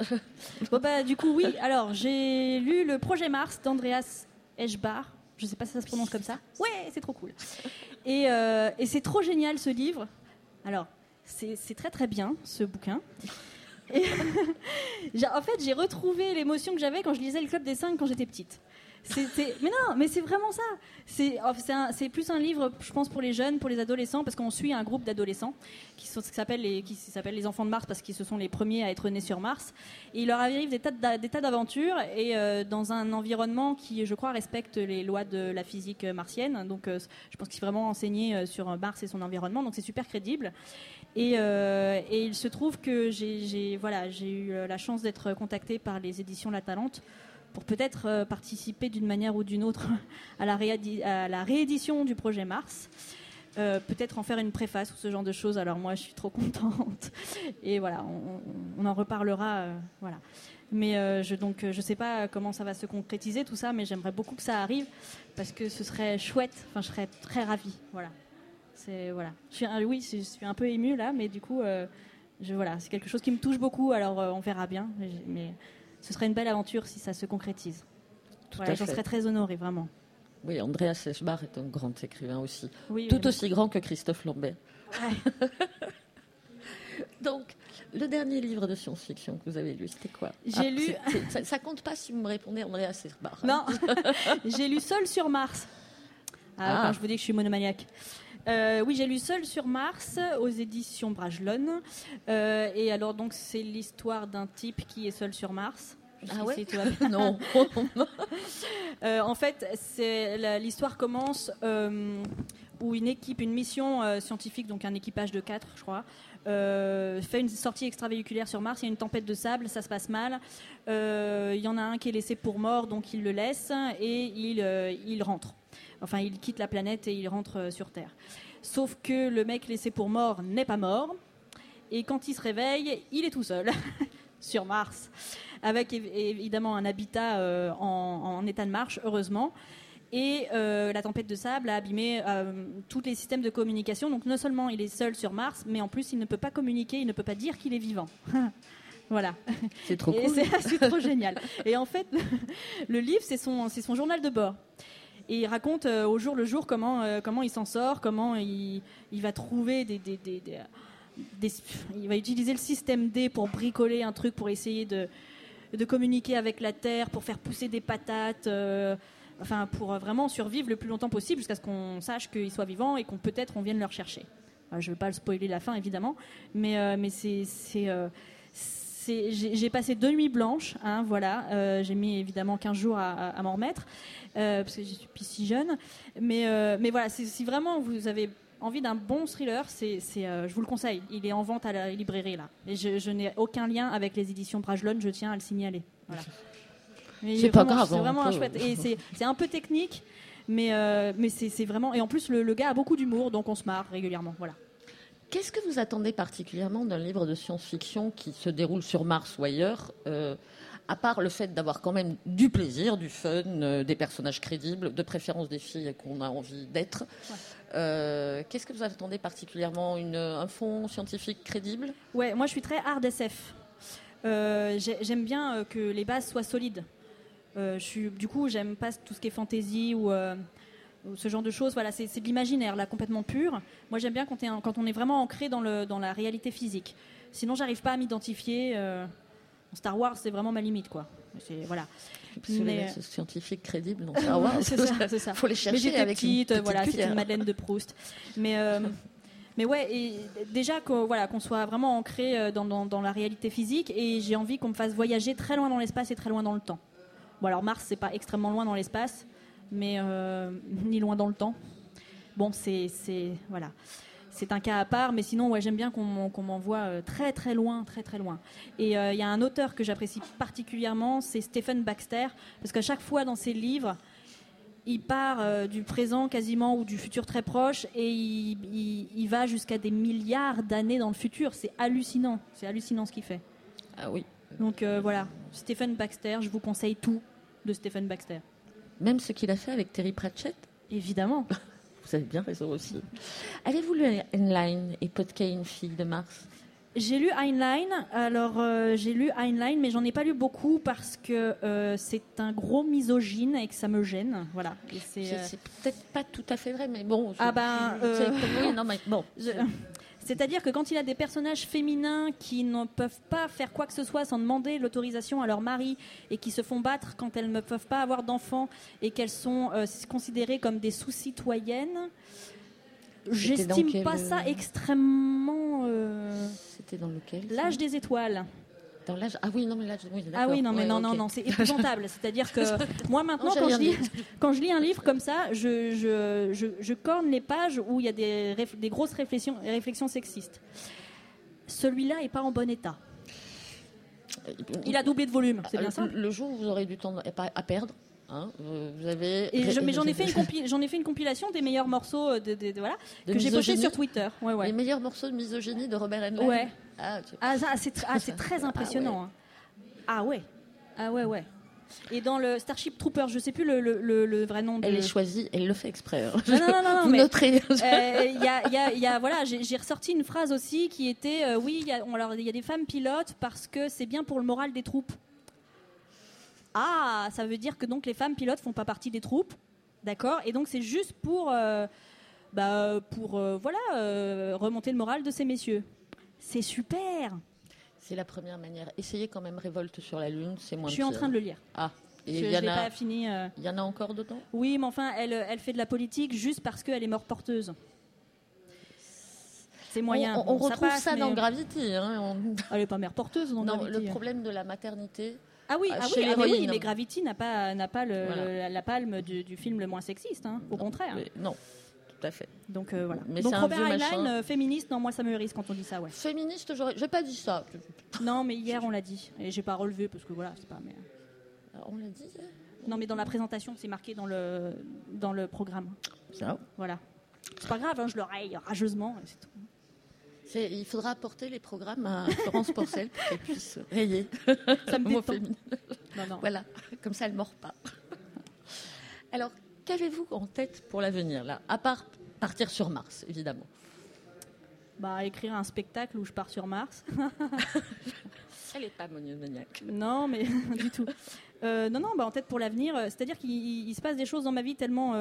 Bon, du coup, oui. Alors, j'ai lu le Projet Mars d'Andreas Eschbach. Je sais pas si ça se prononce comme ça. Ouais, c'est trop cool. Et c'est trop génial, ce livre. Alors, c'est très très bien, ce bouquin. Et en fait, j'ai retrouvé l'émotion que j'avais quand je lisais Le Club des 5 quand j'étais petite. Mais non, mais c'est vraiment ça. C'est plus un livre, je pense, pour les jeunes, pour les adolescents, parce qu'on suit un groupe d'adolescents qui s'appelle les enfants de Mars, parce qu'ils ce sont les premiers à être nés sur Mars. Et il leur arrive des tas d'aventures, et dans un environnement qui, je crois, respecte les lois de la physique martienne. Donc, je pense qu'il est vraiment enseigné sur Mars et son environnement. Donc, c'est super crédible. Et il se trouve que j'ai eu la chance d'être contactée par les éditions La Talente pour peut-être participer d'une manière ou d'une autre à la réédition du Projet Mars. Peut-être en faire une préface ou ce genre de choses. Alors moi, je suis trop contente. Et voilà, on en reparlera. Voilà. Mais je sais pas comment ça va se concrétiser tout ça, mais j'aimerais beaucoup que ça arrive parce que ce serait chouette. Enfin, je serais très ravie. Voilà. Voilà. Je suis un peu émue là, mais du coup, voilà, c'est quelque chose qui me touche beaucoup. Alors, on verra bien, mais ce serait une belle aventure si ça se concrétise. Voilà, j'en serais très honorée, vraiment. Oui, Andreas Eschbach est un grand écrivain aussi, Oui, tout aussi grand que Christophe Lambert. Ouais. Donc, le dernier livre de science-fiction que vous avez lu, c'était quoi? J'ai lu... Ça compte pas si vous me répondez Andreas Eschbach. Non, j'ai lu Seul sur Mars. Quand je vous dis que je suis monomaniaque. Oui, j'ai lu Seul sur Mars aux éditions Brajlon. Et alors, donc, c'est l'histoire d'un type qui est seul sur Mars. Ah ouais? Non. En fait, l'histoire commence où une mission scientifique, donc un équipage de 4, je crois, fait une sortie extravéhiculaire sur Mars. Il y a une tempête de sable, ça se passe mal. Il y en a un qui est laissé pour mort, donc il le laisse et il rentre. Enfin, il quitte la planète et il rentre sur Terre. Sauf que le mec laissé pour mort n'est pas mort. Et quand il se réveille, il est tout seul sur Mars, avec évidemment un habitat en état de marche, heureusement. Et la tempête de sable a abîmé tous les systèmes de communication. Donc non seulement il est seul sur Mars, mais en plus il ne peut pas communiquer, il ne peut pas dire qu'il est vivant. Voilà. C'est trop cool. C'est trop génial. Et en fait, le livre, c'est son journal de bord. Et il raconte au jour le jour comment il s'en sort, comment il va trouver il va utiliser le système D pour bricoler un truc, pour essayer de communiquer avec la Terre, pour faire pousser des patates, pour vraiment survivre le plus longtemps possible jusqu'à ce qu'on sache qu'il soit vivant et qu'on vienne le rechercher. Je ne vais pas le spoiler la fin évidemment, mais j'ai passé 2 nuits blanches, hein, voilà. J'ai mis évidemment 15 jours à m'en remettre parce que je suis si jeune, mais voilà, si vraiment vous avez envie d'un bon thriller, je vous le conseille. Il est en vente à la librairie là. Et je n'ai aucun lien avec les éditions Brajlon, je tiens à le signaler. Voilà. Mais c'est pas grave. C'est vraiment chouette. Et c'est un peu technique, mais c'est vraiment. Et en plus, le gars a beaucoup d'humour, donc on se marre régulièrement. Voilà. Qu'est-ce que vous attendez particulièrement d'un livre de science-fiction qui se déroule sur Mars ou ailleurs, à part le fait d'avoir quand même du plaisir, du fun, des personnages crédibles, de préférence des filles qu'on a envie d'être. Ouais. Qu'est-ce que vous attendez particulièrement? Un fond scientifique crédible? Ouais, moi je suis très hard SF. J'aime bien que les bases soient solides. Du coup, j'aime pas tout ce qui est fantasy ou ce genre de choses. Voilà, c'est de l'imaginaire, là, complètement pur. Moi, j'aime bien quand on est vraiment ancré dans la réalité physique. Sinon, j'arrive pas à m'identifier. Star Wars, c'est vraiment ma limite, quoi. Voilà. Les scientifiques crédibles dans Star Wars, c'est ça. Faut les chercher. Mais j'étais avec petite, une voilà, cuillère. c'est une Madeleine de Proust. Mais ouais, et déjà qu'on soit vraiment ancré dans la réalité physique, et j'ai envie qu'on me fasse voyager très loin dans l'espace et très loin dans le temps. Bon, alors Mars, c'est pas extrêmement loin dans l'espace, mais ni loin dans le temps. Bon, voilà. C'est un cas à part, mais sinon, ouais, j'aime bien qu'on m'envoie très très loin, très très loin. Et il y a un auteur que j'apprécie particulièrement, c'est Stephen Baxter, parce qu'à chaque fois dans ses livres, il part du présent quasiment ou du futur très proche, et il va jusqu'à des milliards d'années dans le futur. C'est hallucinant ce qu'il fait. Ah oui. Donc voilà, Stephen Baxter, je vous conseille tout de Stephen Baxter. Même ce qu'il a fait avec Terry Pratchett? Évidemment. Vous avez bien raison aussi. Avez-vous lu Heinlein et Podkayne, fille de Mars? J'ai lu Heinlein. Alors, j'ai lu Heinlein, mais j'en ai pas lu beaucoup parce que c'est un gros misogyne et que ça me gêne. Voilà. Et c'est peut-être pas tout à fait vrai, mais bon. C'est-à-dire que quand il a des personnages féminins qui ne peuvent pas faire quoi que ce soit sans demander l'autorisation à leur mari et qui se font battre quand elles ne peuvent pas avoir d'enfants et qu'elles sont considérées comme des sous-citoyennes, j'estime pas ça extrêmement... C'était dans lequel? L'âge des étoiles. Dans l'âge... Ah oui, non, mais l'âge... Oui, ah oui, non, mais ouais, non, c'est épouvantable. C'est-à-dire que moi, maintenant, quand je lis un livre comme ça, je corne les pages où il y a des grosses réflexions sexistes. Celui-là n'est pas en bon état. Il a doublé de volume, c'est bien ça. Le jour où vous aurez du temps à perdre, hein, vous avez... Mais j'en ai fait une compilation des meilleurs morceaux que j'ai postés sur Twitter. Ouais. Les meilleurs morceaux de misogynie de Robert Heinlein. Ouais. C'est très impressionnant. Ah ouais. Et dans le Starship Troopers, je sais plus le vrai nom. Elle est choisie, elle le fait exprès. Non, Vous noterez. Voilà, j'ai ressorti une phrase aussi qui était oui, il y a des femmes pilotes parce que c'est bien pour le moral des troupes. Ah, ça veut dire que donc les femmes pilotes font pas partie des troupes, d'accord ? Et donc c'est juste pour remonter le moral de ces messieurs. C'est super. C'est la première manière. Essayez quand même Révolte sur la Lune, c'est moins. Je suis en train de le lire. Ah. Et je l'ai pas fini. Il y en a encore dedans ? Oui, mais enfin, elle fait de la politique juste parce qu'elle est mort porteuse. C'est moyen. On retrouve ça dans Gravity. Hein. Elle n'est pas mère porteuse dans Gravity. Non, le problème de la maternité. Oui, mais Gravity n'a pas Voilà. la palme du film le moins sexiste, hein, au contraire. Non, tout à fait. Donc voilà. Mais donc c'est Robert un Heinlein, féministe, non, moi ça me hérisse quand on dit ça, ouais. Féministe, j'ai pas dit ça. Non, mais hier on l'a dit et j'ai pas relevé parce que voilà, c'est pas. Mais... On l'a dit. Non, mais dans la présentation, c'est marqué dans le programme. Ça. Voilà. C'est pas grave, hein, je le raye rageusement. Et c'est tout. Il faudra apporter les programmes à Florence Porcel pour qu'elle puisse rayer. Ça me détend. Non. Voilà, comme ça elle ne mord pas. Alors, qu'avez-vous en tête pour l'avenir, là, à part partir sur Mars, évidemment? Écrire un spectacle où je pars sur Mars. Elle n'est pas monomaniaque. Non, mais du tout. En tête pour l'avenir, c'est-à-dire qu'il se passe des choses dans ma vie tellement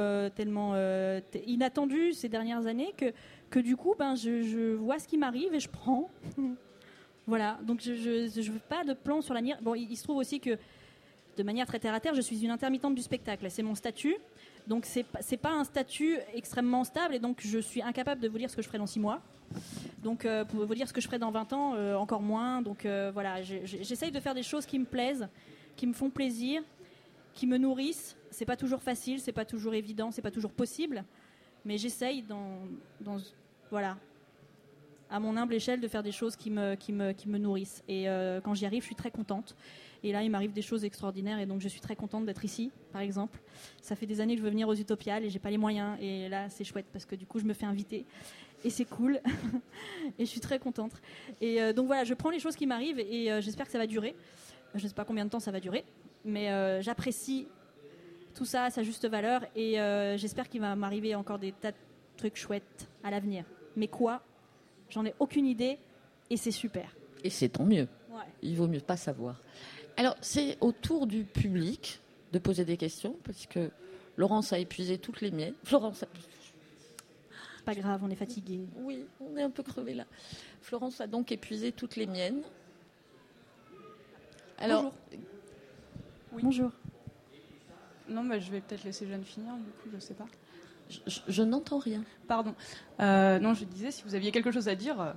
inattendues ces dernières années que du coup, je vois ce qui m'arrive et je prends. Voilà, donc je veux pas de plan sur l'avenir. Bon, il se trouve aussi que, de manière très terre-à-terre, je suis une intermittente du spectacle. C'est mon statut. Donc c'est pas un statut extrêmement stable et donc je suis incapable de vous dire ce que je ferai dans 6 mois. Donc pour vous dire ce que je ferai dans 20 ans, encore moins. Donc voilà, j'essaye de faire des choses qui me plaisent, qui me font plaisir, qui me nourrissent. C'est pas toujours facile, c'est pas toujours évident, c'est pas toujours possible, mais j'essaye voilà, à mon humble échelle, de faire des choses qui me nourrissent. Et quand j'y arrive, je suis très contente. Et là, il m'arrive des choses extraordinaires et donc je suis très contente d'être ici, par exemple. Ça fait des années que je veux venir aux Utopiales et j'ai pas les moyens. Et là, c'est chouette parce que du coup, je me fais inviter et c'est cool. Et je suis très contente. Et donc voilà, je prends les choses qui m'arrivent et j'espère que ça va durer. Je ne sais pas combien de temps ça va durer, mais j'apprécie tout ça à sa juste valeur et j'espère qu'il va m'arriver encore des tas de trucs chouettes à l'avenir. Mais quoi ? J'en ai aucune idée et c'est super. Et c'est tant mieux. Ouais. Il vaut mieux pas savoir. Alors, c'est au tour du public de poser des questions, parce que Laurence a épuisé toutes les miennes. Florence a... Pas grave, on est fatigué. Oui, on est un peu crevé là. Florence a donc épuisé toutes les miennes. Alors... Bonjour. Oui. Bonjour. Non, je vais peut-être laisser Jeanne finir, du coup, je sais pas. Je n'entends rien. Pardon. Non, je disais, si vous aviez quelque chose à dire...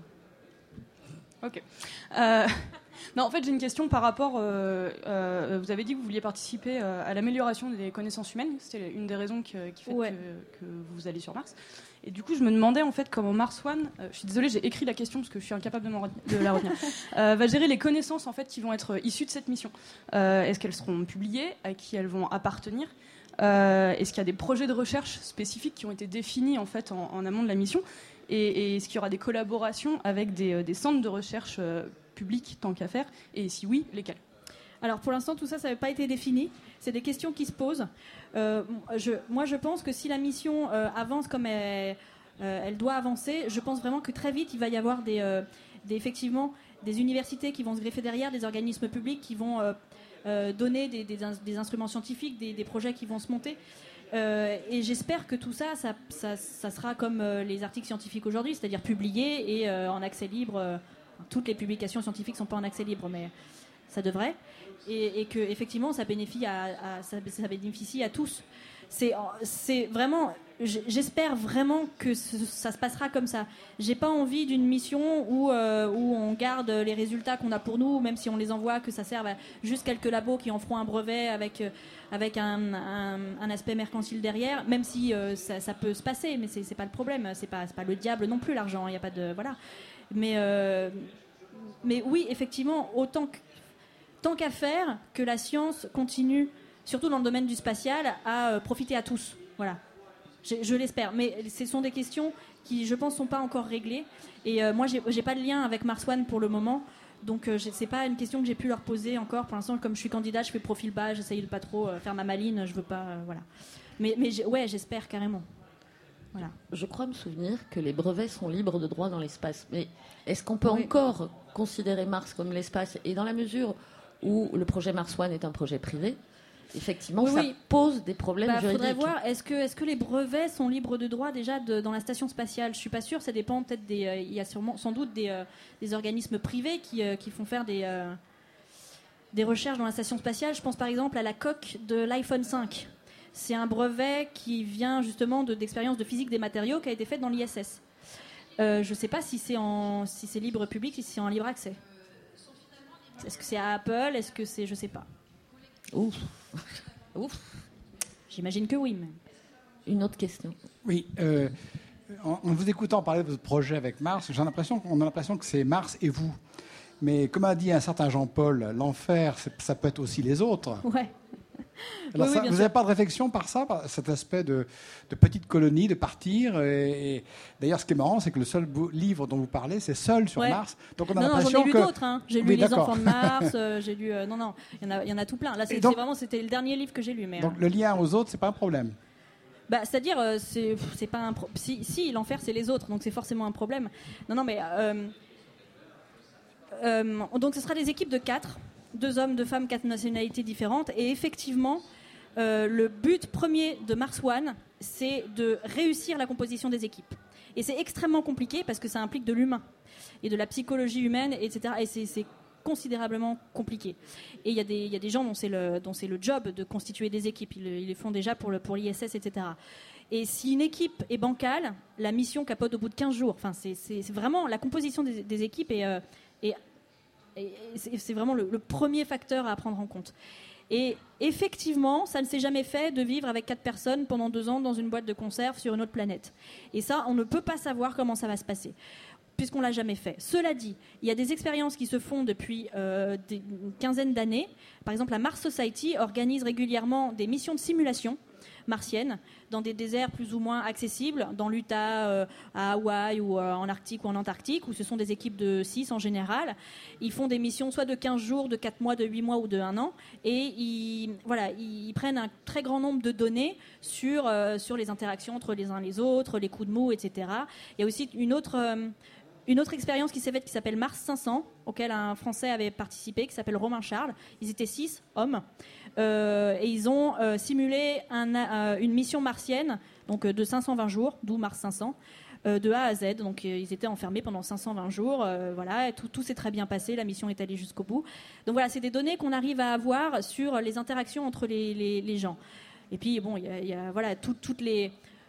Ok. Non, en fait, j'ai une question par rapport... vous avez dit que vous vouliez participer à l'amélioration des connaissances humaines. C'était une des raisons qui fait que vous allez sur Mars. Et du coup, je me demandais, en fait, comment Mars One... je suis désolée, j'ai écrit la question parce que je suis incapable de la retenir. Va gérer les connaissances, en fait, qui vont être issues de cette mission. Est-ce qu'elles seront publiées? À qui elles vont appartenir? Est-ce qu'il y a des projets de recherche spécifiques qui ont été définis, en fait, en amont de la mission? Et est-ce qu'il y aura des collaborations avec des centres de recherche publics, tant qu'à faire? Et si oui, lesquels? Alors pour l'instant, tout ça n'avait pas été défini. C'est des questions qui se posent. Moi, je pense que si la mission avance comme elle doit avancer, je pense vraiment que très vite, il va y avoir effectivement des universités qui vont se greffer derrière, des organismes publics qui vont donner des instruments scientifiques, des projets qui vont se monter. Et j'espère que tout ça sera comme les articles scientifiques aujourd'hui, c'est-à-dire publiés et en accès libre. Toutes les publications scientifiques ne sont pas en accès libre, mais ça devrait. Et que effectivement, ça bénéficie à tous. C'est vraiment. J'espère vraiment que ça se passera comme ça. J'ai pas envie d'une mission où on garde les résultats qu'on a pour nous, même si on les envoie, que ça serve à juste quelques labos qui en feront un brevet avec un aspect mercantile derrière, même si ça peut se passer, mais c'est pas le problème. C'est pas le diable non plus, l'argent. Il y a pas de voilà. Mais oui, effectivement, tant qu'à faire, que la science continue, surtout dans le domaine du spatial, à profiter à tous. Voilà. Je l'espère. Mais ce sont des questions qui, je pense, ne sont pas encore réglées. Et moi, j'ai pas de lien avec Mars One pour le moment. Donc c'est pas une question que j'ai pu leur poser encore. Pour l'instant, comme je suis candidate, je fais profil bas, j'essaye de pas trop faire ma maline, je veux pas, voilà. Mais ouais, j'espère carrément. Voilà. Je crois me souvenir que les brevets sont libres de droit dans l'espace. Mais est-ce qu'on peut encore considérer Mars comme l'espace? Et dans la mesure où le projet Mars One est un projet privé, effectivement, ça pose des problèmes juridiques. Il faudrait voir, est-ce que les brevets sont libres de droit déjà dans la station spatiale? Je suis pas sûre, ça dépend peut-être il y a sans doute des organismes privés qui font faire des recherches dans la station spatiale. Je pense par exemple à la coque de l'iPhone 5. C'est un brevet qui vient justement d'expériences de physique des matériaux qui a été faite dans l'ISS. Je ne sais pas si c'est libre public, si c'est en libre accès. Est-ce que c'est à Apple? Est-ce que c'est... Je ne sais pas. Ouf. J'imagine que oui. Mais... Une autre question. Oui. En vous écoutant parler de votre projet avec Mars, on a l'impression que c'est Mars et vous. Mais comme a dit un certain Jean-Paul, l'enfer, ça peut être aussi les autres. Ouais. Alors vous n'avez pas de réflexion par cet aspect de petite colonie, de partir et d'ailleurs, ce qui est marrant, c'est que le seul livre dont vous parlez, c'est Seul sur Mars. Donc on a l'impression j'en ai lu que... d'autres. Hein. J'ai lu Les Enfants de Mars, j'ai lu... non, il y en a tout plein. Là, c'était le dernier livre que j'ai lu. Mais, donc le lien aux autres, c'est pas un problème? C'est-à-dire, c'est pas un si l'enfer, c'est les autres, donc c'est forcément un problème. Non, mais... donc ce sera des équipes de 4. 2 hommes, 2 femmes, 4 nationalités différentes. Et effectivement, le but premier de Mars One, c'est de réussir la composition des équipes. Et c'est extrêmement compliqué parce que ça implique de l'humain et de la psychologie humaine, etc. Et c'est considérablement compliqué. Et il y a des gens dont c'est le job de constituer des équipes. Ils les font déjà pour l'ISS, etc. Et si une équipe est bancale, la mission capote au bout de 15 jours. Enfin, c'est vraiment la composition des équipes et c'est vraiment le premier facteur à prendre en compte. Et effectivement, ça ne s'est jamais fait de vivre avec 4 personnes pendant 2 ans dans une boîte de conserve sur une autre planète. Et ça, on ne peut pas savoir comment ça va se passer, puisqu'on ne l'a jamais fait. Cela dit, il y a des expériences qui se font depuis une quinzaine d'années. Par exemple, la Mars Society organise régulièrement des missions de simulation martienne dans des déserts plus ou moins accessibles, dans l'Utah, à Hawaï ou en Arctique ou en Antarctique, où ce sont des équipes de 6 en général. Ils font des missions soit de 15 jours, de 4 mois, de 8 mois ou de 1 an, et ils prennent un très grand nombre de données sur les interactions entre les uns et les autres, les coups de mou, etc. Il y a aussi une autre expérience qui s'est faite qui s'appelle Mars 500, auquel un Français avait participé, qui s'appelle Romain Charles. Ils étaient 6 hommes. Et ils ont simulé une mission martienne donc de 520 jours, d'où Mars 500, de A à Z. Donc ils étaient enfermés pendant 520 jours. Voilà, tout s'est très bien passé, la mission est allée jusqu'au bout. Donc voilà, c'est des données qu'on arrive à avoir sur les interactions entre les gens. Et puis bon, il y a voilà, toutes les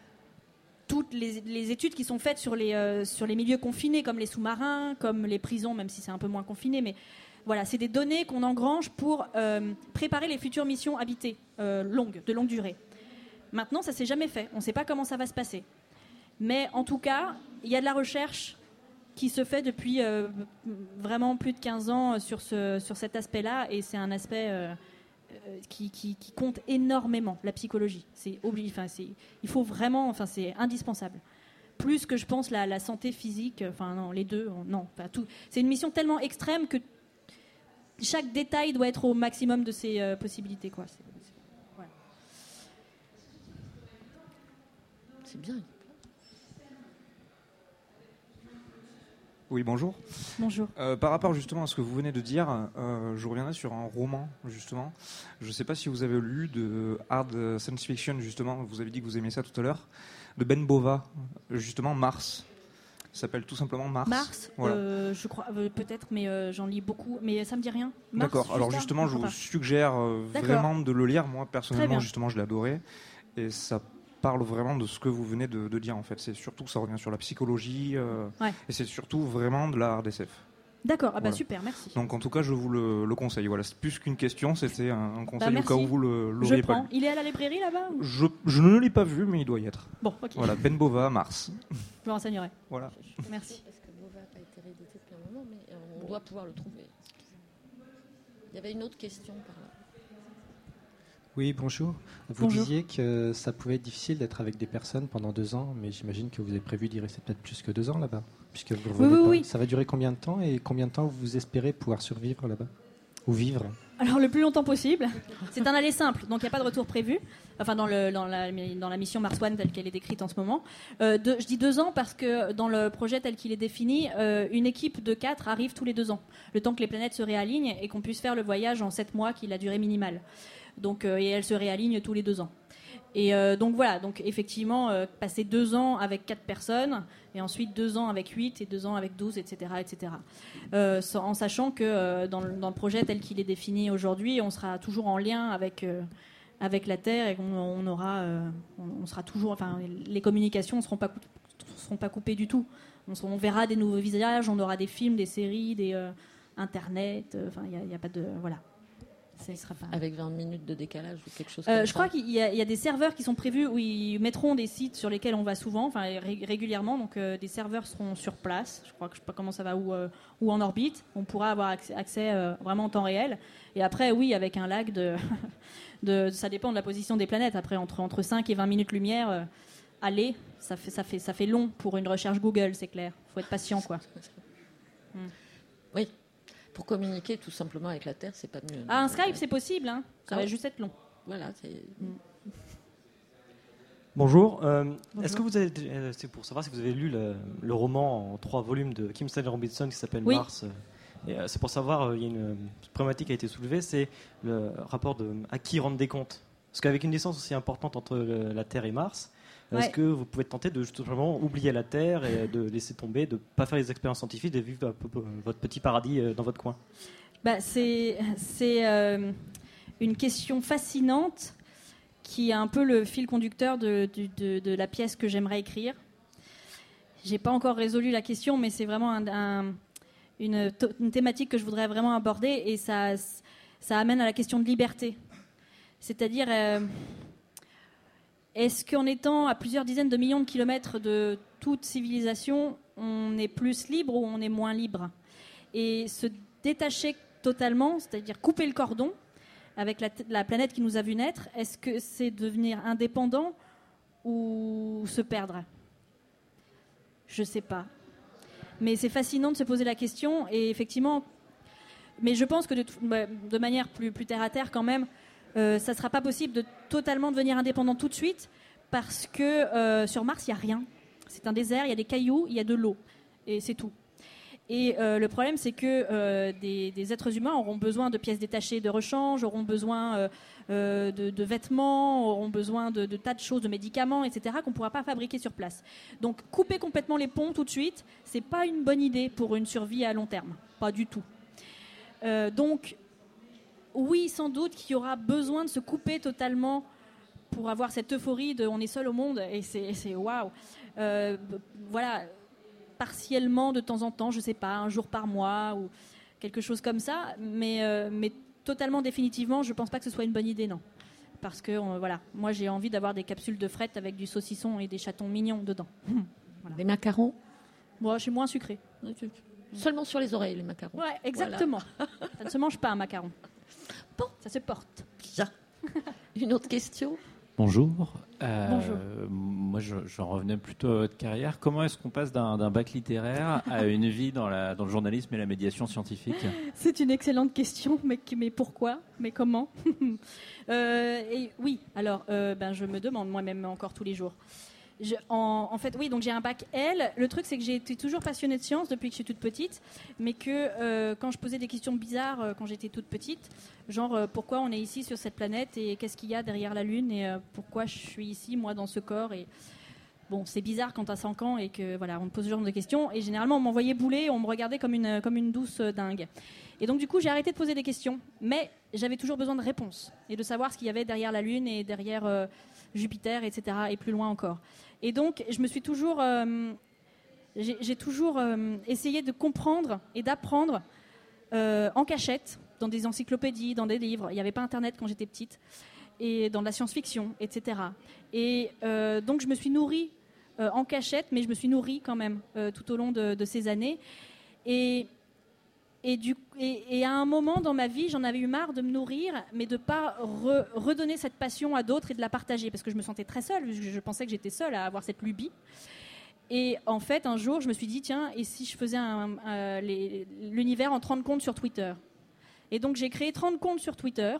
études qui sont faites sur les milieux confinés, comme les sous-marins, comme les prisons, même si c'est un peu moins confiné, mais voilà, c'est des données qu'on engrange pour préparer les futures missions habitées de longue durée. Maintenant, ça ne s'est jamais fait. On ne sait pas comment ça va se passer. Mais en tout cas, il y a de la recherche qui se fait depuis vraiment plus de 15 ans sur cet aspect-là, et c'est un aspect qui compte énormément, la psychologie. Il faut vraiment, c'est indispensable. Plus que je pense la santé physique, non, les deux, non, pas tout. C'est une mission tellement extrême que chaque détail doit être au maximum de ses possibilités, quoi. Voilà. C'est bien. Oui, bonjour. Bonjour. Par rapport justement à ce que vous venez de dire, je reviendrai sur un roman, justement. Je ne sais pas si vous avez lu de hard science fiction, justement. Vous avez dit que vous aimiez ça tout à l'heure. De Ben Bova, justement, Mars. Ça s'appelle tout simplement Mars. Mars, voilà. Je crois, peut-être, mais j'en lis beaucoup. Mais ça ne me dit rien. Mars, d'accord. Alors justement, je vous suggère vraiment de le lire. Moi, personnellement, justement, je l'ai adoré. Et ça parle vraiment de ce que vous venez de dire, en fait. C'est surtout que ça revient sur la psychologie. Et c'est surtout vraiment de la hard SF. D'accord, voilà. Super, merci. Donc en tout cas, je vous le conseille. Voilà, c'est plus qu'une question, c'était un conseil au cas où vous l'auriez pas lu. Il est à la librairie là-bas ou... Je ne l'ai pas vu, mais il doit y être. Bon, ok. Voilà, Ben Bova, Mars. Je me renseignerai. Voilà. Merci. Parce que Bova n'a pas été réédité depuis un moment, mais on doit pouvoir le trouver. Il y avait une autre question par là. Oui, bonjour. Vous disiez que ça pouvait être difficile d'être avec des personnes pendant 2 ans, mais j'imagine que vous avez prévu d'y rester peut-être plus que 2 ans là-bas, puisque vous revenez pas. Oui. Ça va durer combien de temps et combien de temps vous espérez pouvoir survivre là-bas ou vivre? Alors le plus longtemps possible. C'est un aller simple, donc il n'y a pas de retour prévu. Enfin dans la mission Mars One telle qu'elle est décrite en ce moment. Je dis 2 ans parce que dans le projet tel qu'il est défini, une équipe de 4 arrive tous les 2 ans, le temps que les planètes se réalignent et qu'on puisse faire le voyage en 7 mois, qui est la durée minimale. Donc et elle se réaligne tous les 2 ans. Et donc voilà, donc effectivement, passer 2 ans avec 4 personnes, et ensuite 2 ans avec 8, et 2 ans avec 12, etc. etc. En sachant que dans le projet tel qu'il est défini aujourd'hui, on sera toujours en lien avec la Terre, et on sera toujours, enfin, les communications ne seront pas coupées du tout. On verra des nouveaux visages, on aura des films, des séries, des Internet, enfin, il n'y a pas de... Voilà. Ça, sera pas... Avec 20 minutes de décalage ou quelque chose comme ça. Je crois qu'il y a des serveurs qui sont prévus où ils mettront des sites sur lesquels on va souvent, enfin régulièrement. Donc des serveurs seront sur place. Je crois que je sais pas comment ça va ou en orbite. On pourra avoir accès vraiment en temps réel. Et après, oui, avec un lag ça dépend de la position des planètes. Après, entre 5 et 20 minutes lumière, aller, ça fait long pour une recherche Google, c'est clair. Il faut être patient, quoi. Oui. Pour communiquer tout simplement avec la Terre, c'est pas mieux. Un Skype, c'est possible, hein. Ça va juste être long. Voilà. Bonjour. Est-ce que vous avez, c'est pour savoir si vous avez lu le roman en 3 volumes de Kim Stanley Robinson qui s'appelle Mars. Et c'est pour savoir, il y a une problématique qui a été soulevée, c'est le rapport de à qui rendre des comptes. Parce qu'avec une distance aussi importante entre la Terre et Mars, est-ce que vous pouvez tenter de justement oublier la Terre et de laisser tomber, de ne pas faire les expériences scientifiques, de vivre un peu votre petit paradis dans votre coin? C'est une question fascinante qui est un peu le fil conducteur de la pièce que j'aimerais écrire. Je n'ai pas encore résolu la question, mais c'est vraiment une thématique que je voudrais vraiment aborder, et ça amène à la question de liberté. C'est-à-dire... est-ce qu'en étant à plusieurs dizaines de millions de kilomètres de toute civilisation, on est plus libre ou on est moins libre? Et se détacher totalement, c'est-à-dire couper le cordon avec la planète qui nous a vu naître, est-ce que c'est devenir indépendant ou se perdre? Je ne sais pas. Mais c'est fascinant de se poser la question, et effectivement, mais je pense que de manière plus terre à terre quand même, ça ne sera pas possible de totalement devenir indépendant tout de suite, parce que sur Mars, il n'y a rien. C'est un désert, il y a des cailloux, il y a de l'eau, et c'est tout. Et le problème, c'est que des êtres humains auront besoin de pièces détachées de rechange, auront besoin de vêtements, auront besoin de tas de choses, de médicaments, etc., qu'on ne pourra pas fabriquer sur place. Donc couper complètement les ponts tout de suite, ce n'est pas une bonne idée pour une survie à long terme. Pas du tout. Donc... oui, sans doute qu'il y aura besoin de se couper totalement pour avoir cette euphorie de on est seul au monde, et c'est waouh. Voilà, partiellement de temps en temps, je sais pas, un jour par mois ou quelque chose comme ça, mais totalement définitivement, je pense pas que ce soit une bonne idée, non. Parce que voilà, moi j'ai envie d'avoir des capsules de fret avec du saucisson et des chatons mignons dedans. Voilà. Des macarons? Moi, je suis moins sucrée. Seulement sur les oreilles, les macarons. Ouais, exactement. Voilà. Ça ne se mange pas un macaron. Bon, ça se porte. Bien. Une autre question? Bonjour. Bonjour. Moi, j'en revenais plutôt à votre carrière. Comment est-ce qu'on passe d'un bac littéraire à une vie dans le journalisme et la médiation scientifique? C'est une excellente question, mais pourquoi? Mais comment? Et oui, alors, je me demande moi-même encore tous les jours. En fait, oui, donc j'ai un bac L. Le truc, c'est que j'ai été toujours passionnée de sciences depuis que je suis toute petite, mais que quand je posais des questions bizarres quand j'étais toute petite, genre pourquoi on est ici sur cette planète et qu'est-ce qu'il y a derrière la Lune et pourquoi je suis ici, moi, dans ce corps, et bon, c'est bizarre quand t'as 5 ans et que voilà, on me pose ce genre de questions, et généralement on m'envoyait bouler, on me regardait comme une douce dingue. Et donc du coup, j'ai arrêté de poser des questions, mais j'avais toujours besoin de réponses et de savoir ce qu'il y avait derrière la Lune et derrière Jupiter, etc., et plus loin encore. Et donc, je me suis toujours, j'ai toujours essayé de comprendre et d'apprendre en cachette, dans des encyclopédies, dans des livres. Il n'y avait pas Internet quand j'étais petite, et dans la science-fiction, etc. Et donc, je me suis nourrie en cachette, mais je me suis nourrie quand même tout au long de ces années. Et Et à un moment dans ma vie, j'en avais eu marre de me nourrir, mais de ne pas redonner cette passion à d'autres et de la partager, parce que je me sentais très seule, je pensais que j'étais seule à avoir cette lubie. Et en fait, un jour, je me suis dit, tiens, et si je faisais l'univers en 30 comptes sur Twitter ? Et donc, j'ai créé 30 comptes sur Twitter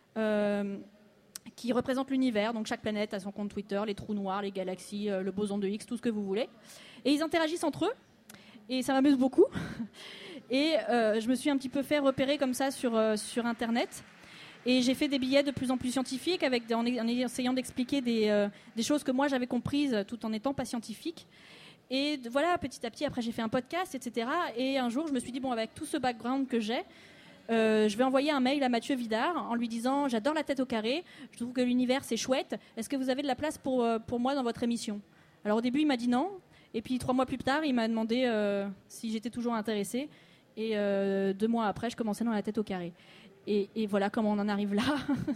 qui représentent l'univers. Donc, chaque planète a son compte Twitter, les trous noirs, les galaxies, le boson de Higgs, tout ce que vous voulez. Et ils interagissent entre eux, et ça m'amuse beaucoup. Et je me suis un petit peu fait repérer comme ça sur Internet. Et j'ai fait des billets de plus en plus scientifiques en essayant d'expliquer des choses que moi j'avais comprises tout en n'étant pas scientifique. Et voilà, petit à petit, après j'ai fait un podcast, etc. Et un jour, je me suis dit, bon, avec tout ce background que j'ai, je vais envoyer un mail à Mathieu Vidard en lui disant, j'adore la tête au carré, je trouve que l'univers c'est chouette, est-ce que vous avez de la place pour moi dans votre émission ? Alors au début, il m'a dit non. Et puis 3 mois plus tard, il m'a demandé si j'étais toujours intéressée. Et 2 mois après, je commençais dans la tête au carré. Et voilà comment on en arrive là.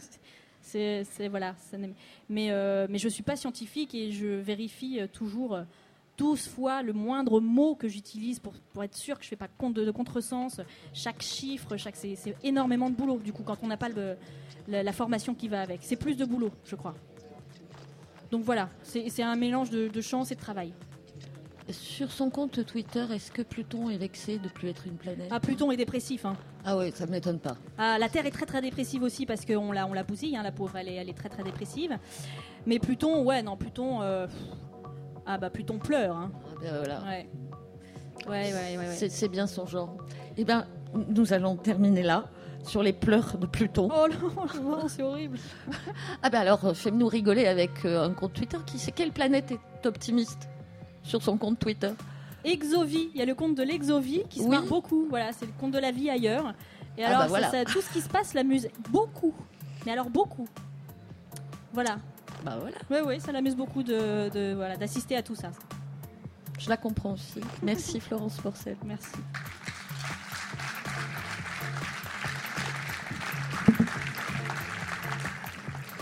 Mais je ne suis pas scientifique et je vérifie toujours 12 fois le moindre mot que j'utilise pour être sûr que je ne fais pas de contresens. Chaque chiffre, c'est énormément de boulot. Du coup, quand on n'a pas la formation qui va avec. C'est plus de boulot, je crois. Donc voilà, c'est un mélange de chance et de travail. Sur son compte Twitter, est-ce que Pluton est vexé de ne plus être une planète ? Ah, Pluton est dépressif. Hein. Ah oui, ça ne m'étonne pas. Ah, la Terre est très très dépressive aussi parce qu'on la bousille, hein, la pauvre, elle est très très dépressive. Mais Pluton, Pluton... Pluton pleure. Hein. Ah ben voilà. Ouais. C'est bien son genre. Eh bien, nous allons terminer là, sur les pleurs de Pluton. Oh non, c'est horrible. Ah ben alors, fais-nous rigoler avec un compte Twitter. Qui sait quelle planète est optimiste sur son compte Twitter? Exovie, il y a le compte de l'Exovie qui se marre beaucoup. Voilà, c'est le compte de la vie ailleurs. Et alors, tout ce qui se passe l'amuse beaucoup. Mais alors beaucoup. Voilà. Bah voilà. Oui, ça l'amuse beaucoup d'assister à tout ça. Je la comprends aussi. Merci Florence Porcel. Merci.